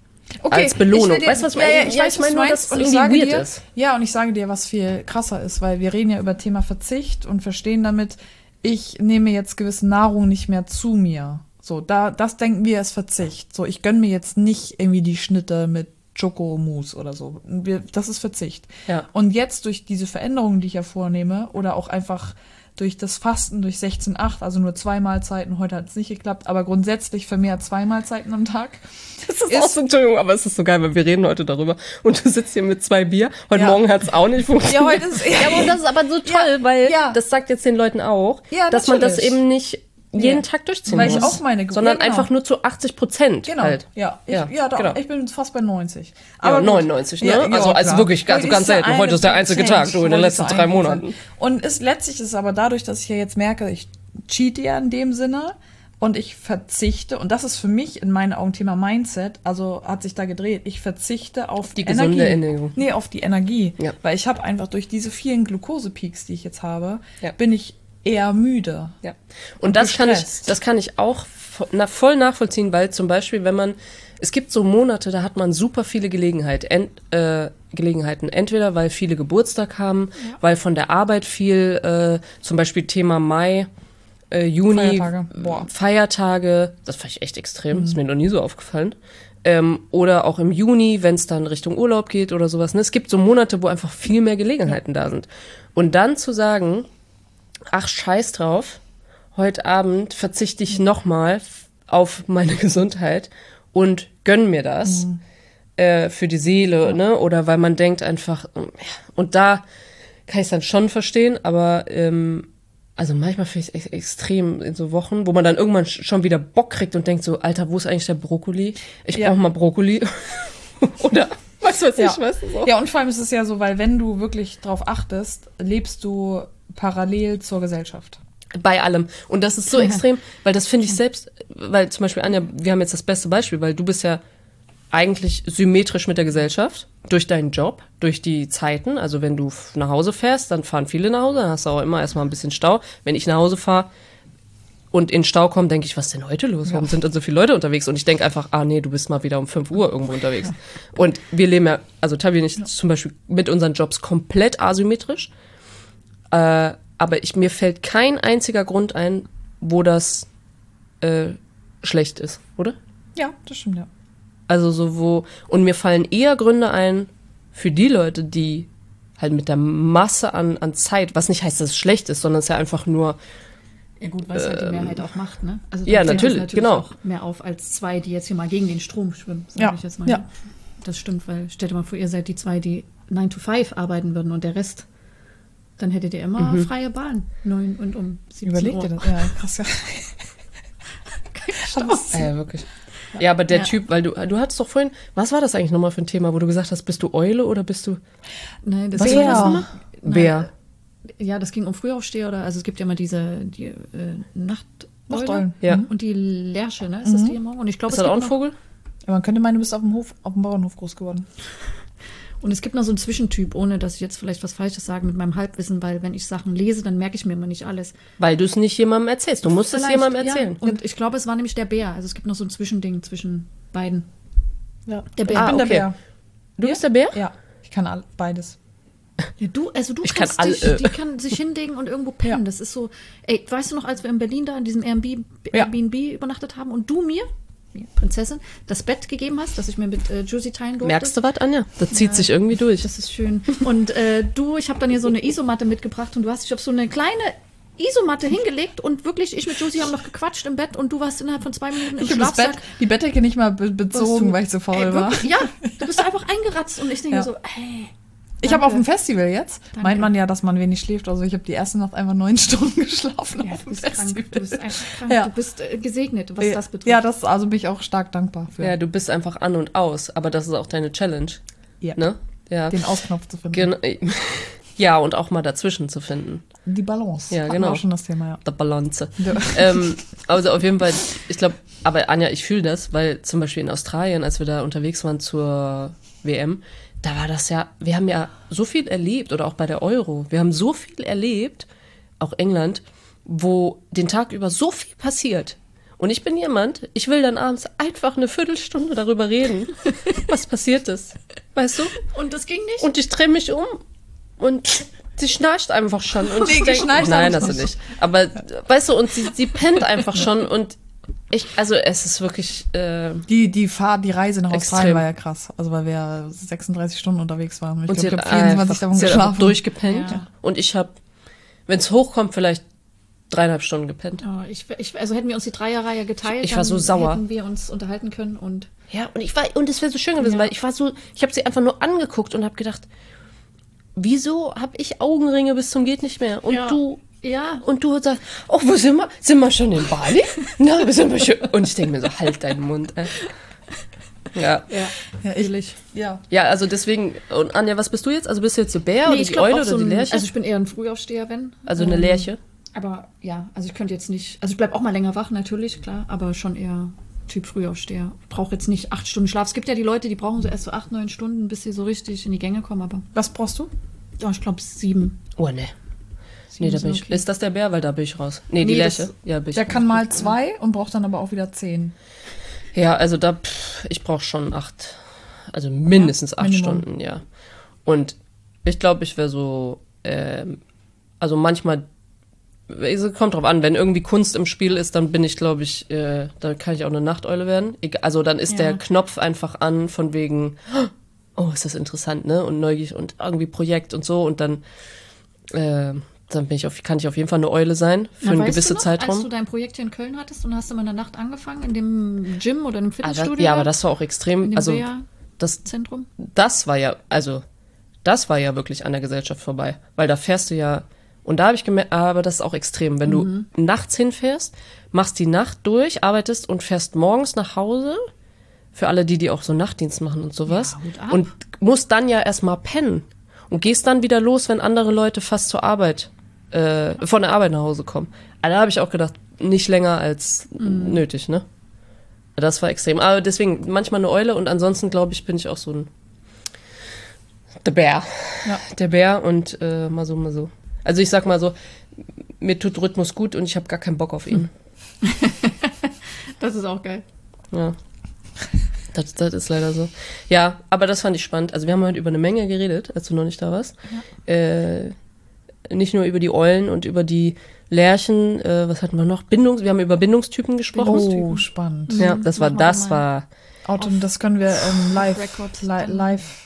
Speaker 2: Als Belohnung.
Speaker 3: ich will dir-
Speaker 2: Weißt du, was ich
Speaker 3: ja,
Speaker 2: meine?
Speaker 3: ja, ich
Speaker 2: Ja,
Speaker 3: weiß,
Speaker 2: ich
Speaker 3: was
Speaker 2: meine
Speaker 3: du
Speaker 2: nur,
Speaker 3: meinst.
Speaker 2: dass es
Speaker 3: Und ich
Speaker 2: irgendwie
Speaker 3: sage
Speaker 2: weird
Speaker 3: dir,
Speaker 2: ist.
Speaker 3: Ja, und ich sage dir, was viel krasser ist, weil wir reden ja über Thema Verzicht und verstehen damit, ich nehme jetzt gewisse Nahrung nicht mehr zu mir. So, da, das denken wir ist Verzicht. So, ich gönne mir jetzt nicht irgendwie die Schnitte mit Schokomousse oder so. Wir, das ist Verzicht.
Speaker 2: Ja.
Speaker 3: Und jetzt durch diese Veränderungen, die ich ja vornehme, oder auch einfach durch das Fasten, durch sechzehn acht, also nur zwei Mahlzeiten, heute hat es nicht geklappt, aber grundsätzlich vermehrt zwei Mahlzeiten am Tag.
Speaker 2: Das ist, auch so, Entschuldigung, aber es ist so geil, weil wir reden heute darüber und du sitzt hier mit zwei Bier. Heute
Speaker 3: Ja.
Speaker 2: Morgen hat es auch nicht funktioniert.
Speaker 3: Ja, heute ist
Speaker 2: Ja, aber das ist aber so toll, weil
Speaker 3: ja.
Speaker 2: das sagt jetzt den Leuten auch,
Speaker 3: Ja,
Speaker 2: dass man das
Speaker 3: natürlich.
Speaker 2: eben nicht jeden
Speaker 3: Ja.
Speaker 2: Tag durchziehen
Speaker 3: Weil ich
Speaker 2: muss.
Speaker 3: auch meine Ge-
Speaker 2: sondern
Speaker 3: ja, genau.
Speaker 2: einfach nur zu achtzig Prozent
Speaker 3: Genau,
Speaker 2: halt.
Speaker 3: ja. Ich,
Speaker 2: Ja,
Speaker 3: ja, doch,
Speaker 2: genau.
Speaker 3: ich bin fast bei neunzig.
Speaker 2: Ja,
Speaker 3: gut.
Speaker 2: neunundneunzig, ne?
Speaker 3: Ja,
Speaker 2: also,
Speaker 3: ja,
Speaker 2: also
Speaker 3: klar.
Speaker 2: wirklich ganz,
Speaker 3: Heute
Speaker 2: ganz
Speaker 3: ist der
Speaker 2: selten. Heute ist der einzige
Speaker 3: eine
Speaker 2: Tag, du, in den
Speaker 3: Prozent.
Speaker 2: letzten
Speaker 3: Heute ist
Speaker 2: drei
Speaker 3: der eine Prozent.
Speaker 2: Monaten.
Speaker 3: Und ist, letztlich ist es aber dadurch, dass ich ja jetzt merke, ich cheate ja in dem Sinne und ich verzichte, und das ist für mich in meinen Augen Thema Mindset, also hat sich da gedreht, ich verzichte auf
Speaker 2: Die
Speaker 3: Energie.
Speaker 2: gesunde Ernährung.
Speaker 3: Nee, auf die Energie.
Speaker 2: Ja.
Speaker 3: Weil ich habe einfach durch diese vielen Glukosepeaks, die ich jetzt habe,
Speaker 2: Ja.
Speaker 3: bin ich eher müde.
Speaker 2: Ja. Und,
Speaker 3: Und
Speaker 2: das kann ich,
Speaker 3: gestresst.
Speaker 2: das kann ich auch vo- na, voll nachvollziehen, weil zum Beispiel, wenn man, es gibt so Monate, da hat man super viele Gelegenheit, ent, äh, Gelegenheiten. Entweder, weil viele Geburtstag haben, weil von der Arbeit viel, äh, zum Beispiel Thema Mai, äh, Juni,
Speaker 3: Feiertage. Boah.
Speaker 2: Feiertage, das fand ich echt extrem, ist mir noch nie so aufgefallen. Ähm, oder auch im Juni, wenn es dann Richtung Urlaub geht oder sowas. Ne? Es gibt so Monate, wo einfach viel mehr Gelegenheiten da sind. Und dann zu sagen, ach, scheiß drauf, heute Abend verzichte ich nochmal auf meine Gesundheit und gönn mir das
Speaker 3: Mhm.
Speaker 2: äh, für die Seele, ne? Oder weil man denkt einfach, ja, und da kann ich es dann schon verstehen, aber ähm, also manchmal finde ich es ex extrem in so Wochen, wo man dann irgendwann sch- schon wieder Bock kriegt und denkt so, Alter, wo ist eigentlich der Brokkoli? Ich
Speaker 3: Ja.
Speaker 2: brauche mal Brokkoli. Oder was weiß ich, was. So.
Speaker 3: Ja, und vor allem ist es ja so, weil wenn du wirklich drauf achtest, lebst du parallel zur Gesellschaft.
Speaker 2: Bei allem. Und das ist so extrem, weil das finde ich selbst, weil zum Beispiel, Anja, wir haben jetzt das beste Beispiel, weil du bist ja eigentlich symmetrisch mit der Gesellschaft, durch deinen Job, durch die Zeiten. Also wenn du f- nach Hause fährst, dann fahren viele nach Hause, dann hast du auch immer erstmal ein bisschen Stau. Wenn ich nach Hause fahre, und in Stau kommen, denke ich, was ist denn heute los? Warum sind denn so viele Leute unterwegs? Und ich denke einfach, ah nee, du bist mal wieder um fünf Uhr irgendwo unterwegs. Ja. Und wir leben ja, also Tabi und ich ja. zum Beispiel mit unseren Jobs komplett asymmetrisch. Äh, aber ich, mir fällt kein einziger Grund ein, wo das äh, schlecht ist, oder?
Speaker 3: Ja, das stimmt, ja.
Speaker 2: Also so wo, und mir fallen eher Gründe ein für die Leute, die halt mit der Masse an, an Zeit, was nicht heißt, dass es schlecht ist, sondern es ist ja einfach nur
Speaker 1: ja gut, weil es halt die Mehrheit auch macht, ne? Also
Speaker 2: ja, natürlich, natürlich genau.
Speaker 1: auch mehr auf als zwei, die jetzt hier mal gegen den Strom schwimmen, sage
Speaker 3: ja.
Speaker 1: ich jetzt mal.
Speaker 3: Ja.
Speaker 1: Das stimmt, weil stellt dir mal vor, ihr seid die zwei, die nine to five arbeiten würden und der Rest, dann hättet ihr immer mhm. freie Bahn, neun und um siebzehn
Speaker 3: Überleg
Speaker 1: Uhr.
Speaker 3: dir das, ja, krass, ja.
Speaker 1: Kein Stau.
Speaker 2: Ja, wirklich. Ja, aber der
Speaker 1: ja.
Speaker 2: Typ, weil du, du hattest doch vorhin, was war das eigentlich nochmal für ein Thema, wo du gesagt hast, bist du Eule oder bist du
Speaker 1: Nein, das
Speaker 2: was
Speaker 1: war
Speaker 2: das nochmal? Bär.
Speaker 1: Ja, das ging um Frühaufsteher oder, also es gibt ja mal diese die, äh, Nacht
Speaker 3: Nachteulen.
Speaker 2: Ja.
Speaker 1: Und die Lerche, ne? Ist das die immer? Und ich glaube,
Speaker 2: ist
Speaker 1: es
Speaker 2: das auch
Speaker 1: gibt
Speaker 2: ein
Speaker 1: noch,
Speaker 2: Vogel?
Speaker 3: Ja, man könnte meinen, du bist auf dem Hof, auf dem Bauernhof groß geworden.
Speaker 1: Und es gibt noch so einen Zwischentyp, ohne dass ich jetzt vielleicht was Falsches sage mit meinem Halbwissen, weil wenn ich Sachen lese, dann merke ich mir immer nicht alles.
Speaker 2: Weil du es nicht jemandem erzählst. Du musst es jemandem
Speaker 1: ja.
Speaker 2: erzählen.
Speaker 1: Und ich glaube, es war nämlich der Bär. Also es gibt noch so ein Zwischending zwischen beiden.
Speaker 3: Ja.
Speaker 1: Der Bär.
Speaker 3: Ich bin
Speaker 2: Ah,
Speaker 3: der
Speaker 2: okay.
Speaker 3: Bär.
Speaker 2: Du bist der Bär?
Speaker 3: Ja, ich kann all, beides.
Speaker 1: Ja, du, also du
Speaker 2: Ich
Speaker 1: kannst
Speaker 2: kann
Speaker 1: dich,
Speaker 2: alle.
Speaker 1: die kann sich hinlegen und irgendwo pennen.
Speaker 3: Ja.
Speaker 1: Das ist so, ey, weißt du noch, als wir in Berlin da in diesem Airbnb,
Speaker 3: Ja.
Speaker 1: Airbnb übernachtet haben und du mir, mir, Prinzessin, das Bett gegeben hast, das ich mir mit äh, Josie teilen durfte?
Speaker 2: Merkst du was, Anja? Das zieht
Speaker 1: Ja.
Speaker 2: sich irgendwie durch.
Speaker 1: Das ist schön. Und äh, du, ich habe dann hier so eine Isomatte mitgebracht und du hast dich auf so eine kleine Isomatte hingelegt und wirklich, ich mit Josie haben noch gequatscht im Bett und du warst innerhalb von zwei Minuten im
Speaker 3: Ich habe das
Speaker 1: Schlafsack.
Speaker 3: Bett, die Bettdecke nicht mal be bezogen,
Speaker 1: du-
Speaker 3: weil ich so faul
Speaker 1: Ey,
Speaker 3: war.
Speaker 1: wirklich, ja, du bist einfach eingeratzt und ich denke
Speaker 3: Ja.
Speaker 1: so, hey.
Speaker 3: Ich
Speaker 1: danke.
Speaker 3: habe auf dem Festival jetzt,
Speaker 1: Danke.
Speaker 3: meint man ja, dass man wenig schläft. Also ich habe die erste Nacht einfach neun Stunden geschlafen
Speaker 1: Ja,
Speaker 3: auf
Speaker 1: du
Speaker 3: dem
Speaker 1: bist
Speaker 3: Festival.
Speaker 1: krank. Du bist einfach krank.
Speaker 3: Ja.
Speaker 1: Du bist äh, gesegnet, was
Speaker 3: Ja,
Speaker 1: das betrifft.
Speaker 3: Ja, das also bin ich auch stark dankbar für.
Speaker 2: Ja, du bist einfach an und aus, aber das ist auch deine Challenge.
Speaker 3: Ja.
Speaker 2: Ne? Ja.
Speaker 3: Den Ausknopf zu finden.
Speaker 2: Gen ja, und auch mal dazwischen zu finden.
Speaker 3: Die Balance.
Speaker 2: Ja,
Speaker 3: Hatten
Speaker 2: genau.
Speaker 3: wir auch schon das Thema, ja.
Speaker 2: Der Balance.
Speaker 3: Ja.
Speaker 2: ähm, also auf jeden Fall, ich glaube, aber Anja, ich fühle das, weil zum Beispiel in Australien, als wir da unterwegs waren zur W M, da war das ja, wir haben ja so viel erlebt, oder auch bei der Euro, wir haben so viel erlebt, auch England, wo den Tag über so viel passiert. Und ich bin jemand, ich will dann abends einfach eine Viertelstunde darüber reden, was passiert ist. Weißt du?
Speaker 1: Und das ging nicht?
Speaker 2: Und ich drehe mich um und sie schnarcht einfach schon. Und
Speaker 3: Nee,
Speaker 2: ich denk,
Speaker 3: geschnarcht
Speaker 2: nein,
Speaker 3: hab ich
Speaker 2: hast du nicht. Aber weißt du, und sie, sie pennt einfach schon und ich, also es ist wirklich, äh,
Speaker 3: Die, die Fahrt, die Reise nach
Speaker 2: Extrem.
Speaker 3: Australien war ja krass. Also weil wir ja sechsunddreißig Stunden unterwegs waren. Und ich
Speaker 2: und
Speaker 3: glaube,
Speaker 2: sie
Speaker 3: ich
Speaker 2: hat
Speaker 3: habe vierundzwanzig
Speaker 2: einfach,
Speaker 3: davon
Speaker 2: sie hat einfach
Speaker 3: geschlafen.
Speaker 2: durchgepennt.
Speaker 1: Ja.
Speaker 2: Und ich habe, wenn es hochkommt, vielleicht dreieinhalb Stunden gepennt.
Speaker 1: Oh, ich, ich, also hätten wir uns die Dreierreihe geteilt,
Speaker 2: Ich war so
Speaker 1: dann
Speaker 2: sauer.
Speaker 1: hätten wir uns unterhalten können und
Speaker 2: Ja, und ich war, und es wäre so schön gewesen,
Speaker 1: Ja.
Speaker 2: weil ich war so, ich habe sie einfach nur angeguckt und habe gedacht, wieso habe ich Augenringe bis zum geht nicht mehr? Und
Speaker 1: Ja.
Speaker 2: du,
Speaker 1: ja,
Speaker 2: und du sagst, oh, wo sind wir? Sind wir schon in Bali? Na, wir sind wir schon. Und ich denke mir so, halt deinen Mund, ey. Ja.
Speaker 1: ja,
Speaker 3: Ja, ich, ja.
Speaker 2: Ja, also deswegen, und Anja, was bist du jetzt? Also bist du jetzt so Bär
Speaker 1: nee,
Speaker 2: oder
Speaker 1: ich
Speaker 2: die
Speaker 1: glaube
Speaker 2: Eule
Speaker 1: auch
Speaker 2: oder
Speaker 1: so
Speaker 2: die
Speaker 1: ein,
Speaker 2: Lerche?
Speaker 1: also ich bin eher ein Frühaufsteher, wenn.
Speaker 2: Also eine
Speaker 1: Ähm,
Speaker 2: Lerche?
Speaker 1: Aber ja, also ich könnte jetzt nicht, also ich bleibe auch mal länger wach, natürlich, klar, aber schon eher Typ Frühaufsteher. Brauche jetzt nicht acht Stunden Schlaf. Es gibt ja die Leute, die brauchen so erst so acht, neun Stunden, bis sie so richtig in die Gänge kommen, aber
Speaker 3: Was brauchst du?
Speaker 1: ja, ich glaube sieben.
Speaker 2: Oh, ne.
Speaker 1: Sieben
Speaker 2: Nee, da
Speaker 1: sind
Speaker 2: bin ich.
Speaker 1: okay.
Speaker 2: Ist das der Bär? Weil da bin ich raus. Nee, die
Speaker 1: Nee, das-
Speaker 2: Lerche. Ja, bin ich
Speaker 3: Der
Speaker 2: raus.
Speaker 3: kann mal zwei und braucht dann aber auch wieder zehn.
Speaker 2: Ja, also da, pff, ich brauche schon acht, also mindestens acht
Speaker 3: Minimum.
Speaker 2: Stunden, ja. Und ich glaube, ich wäre so, ähm, also manchmal, es kommt drauf an, wenn irgendwie Kunst im Spiel ist, dann bin ich, glaube ich, äh, dann kann ich auch eine Nachteule werden. Egal, also dann ist
Speaker 1: Ja.
Speaker 2: der Knopf einfach an, von wegen, oh, ist das interessant, ne? Und neugierig und irgendwie Projekt und so. Und dann, äh, dann bin ich auf, kann ich auf jeden Fall eine Eule sein für
Speaker 1: Na,
Speaker 2: einen
Speaker 1: weißt
Speaker 2: gewissen
Speaker 1: du noch,
Speaker 2: Zeitraum.
Speaker 1: als du dein Projekt hier in Köln hattest und hast du mal in der Nacht angefangen, in dem Gym oder im
Speaker 2: Aber,
Speaker 1: Fitnessstudio?
Speaker 2: ja, aber das war auch
Speaker 1: in
Speaker 2: extrem,
Speaker 1: dem
Speaker 2: also das,
Speaker 1: Reha-Zentrum?
Speaker 2: das war ja, also das war ja wirklich an der Gesellschaft vorbei, weil da fährst du ja, und da habe ich gemerkt, aber das ist auch extrem, wenn
Speaker 1: Mhm.
Speaker 2: du nachts hinfährst, machst die Nacht durch, arbeitest und fährst morgens nach Hause, für alle die, die auch so Nachtdienst machen und sowas,
Speaker 1: Ja, Hut ab.
Speaker 2: und musst dann ja erstmal pennen und gehst dann wieder los, wenn andere Leute fast zur Arbeit, äh, von der Arbeit nach Hause kommen. Also da habe ich auch gedacht, nicht länger als
Speaker 1: Mhm.
Speaker 2: nötig, ne? Das war extrem. Aber deswegen manchmal eine Eule und ansonsten, glaube ich, bin ich auch so ein der Bär.
Speaker 3: Ja.
Speaker 2: Der Bär und äh, mal so, mal so. Also ich sag mal so, mir tut Rhythmus gut und ich habe gar keinen Bock auf ihn.
Speaker 1: Das ist auch geil.
Speaker 2: Ja. Das, das ist leider so. Ja, aber das fand ich spannend. Also wir haben heute über eine Menge geredet, als du noch nicht da warst. Ja. Äh, nicht nur über die Eulen und über die Lerchen, äh, was hatten wir noch? Bindungs, wir haben über Bindungstypen gesprochen.
Speaker 3: Oh, spannend.
Speaker 2: Ja, das war, das war.
Speaker 3: Auto, das können wir ähm, live,
Speaker 1: Record.
Speaker 3: li live.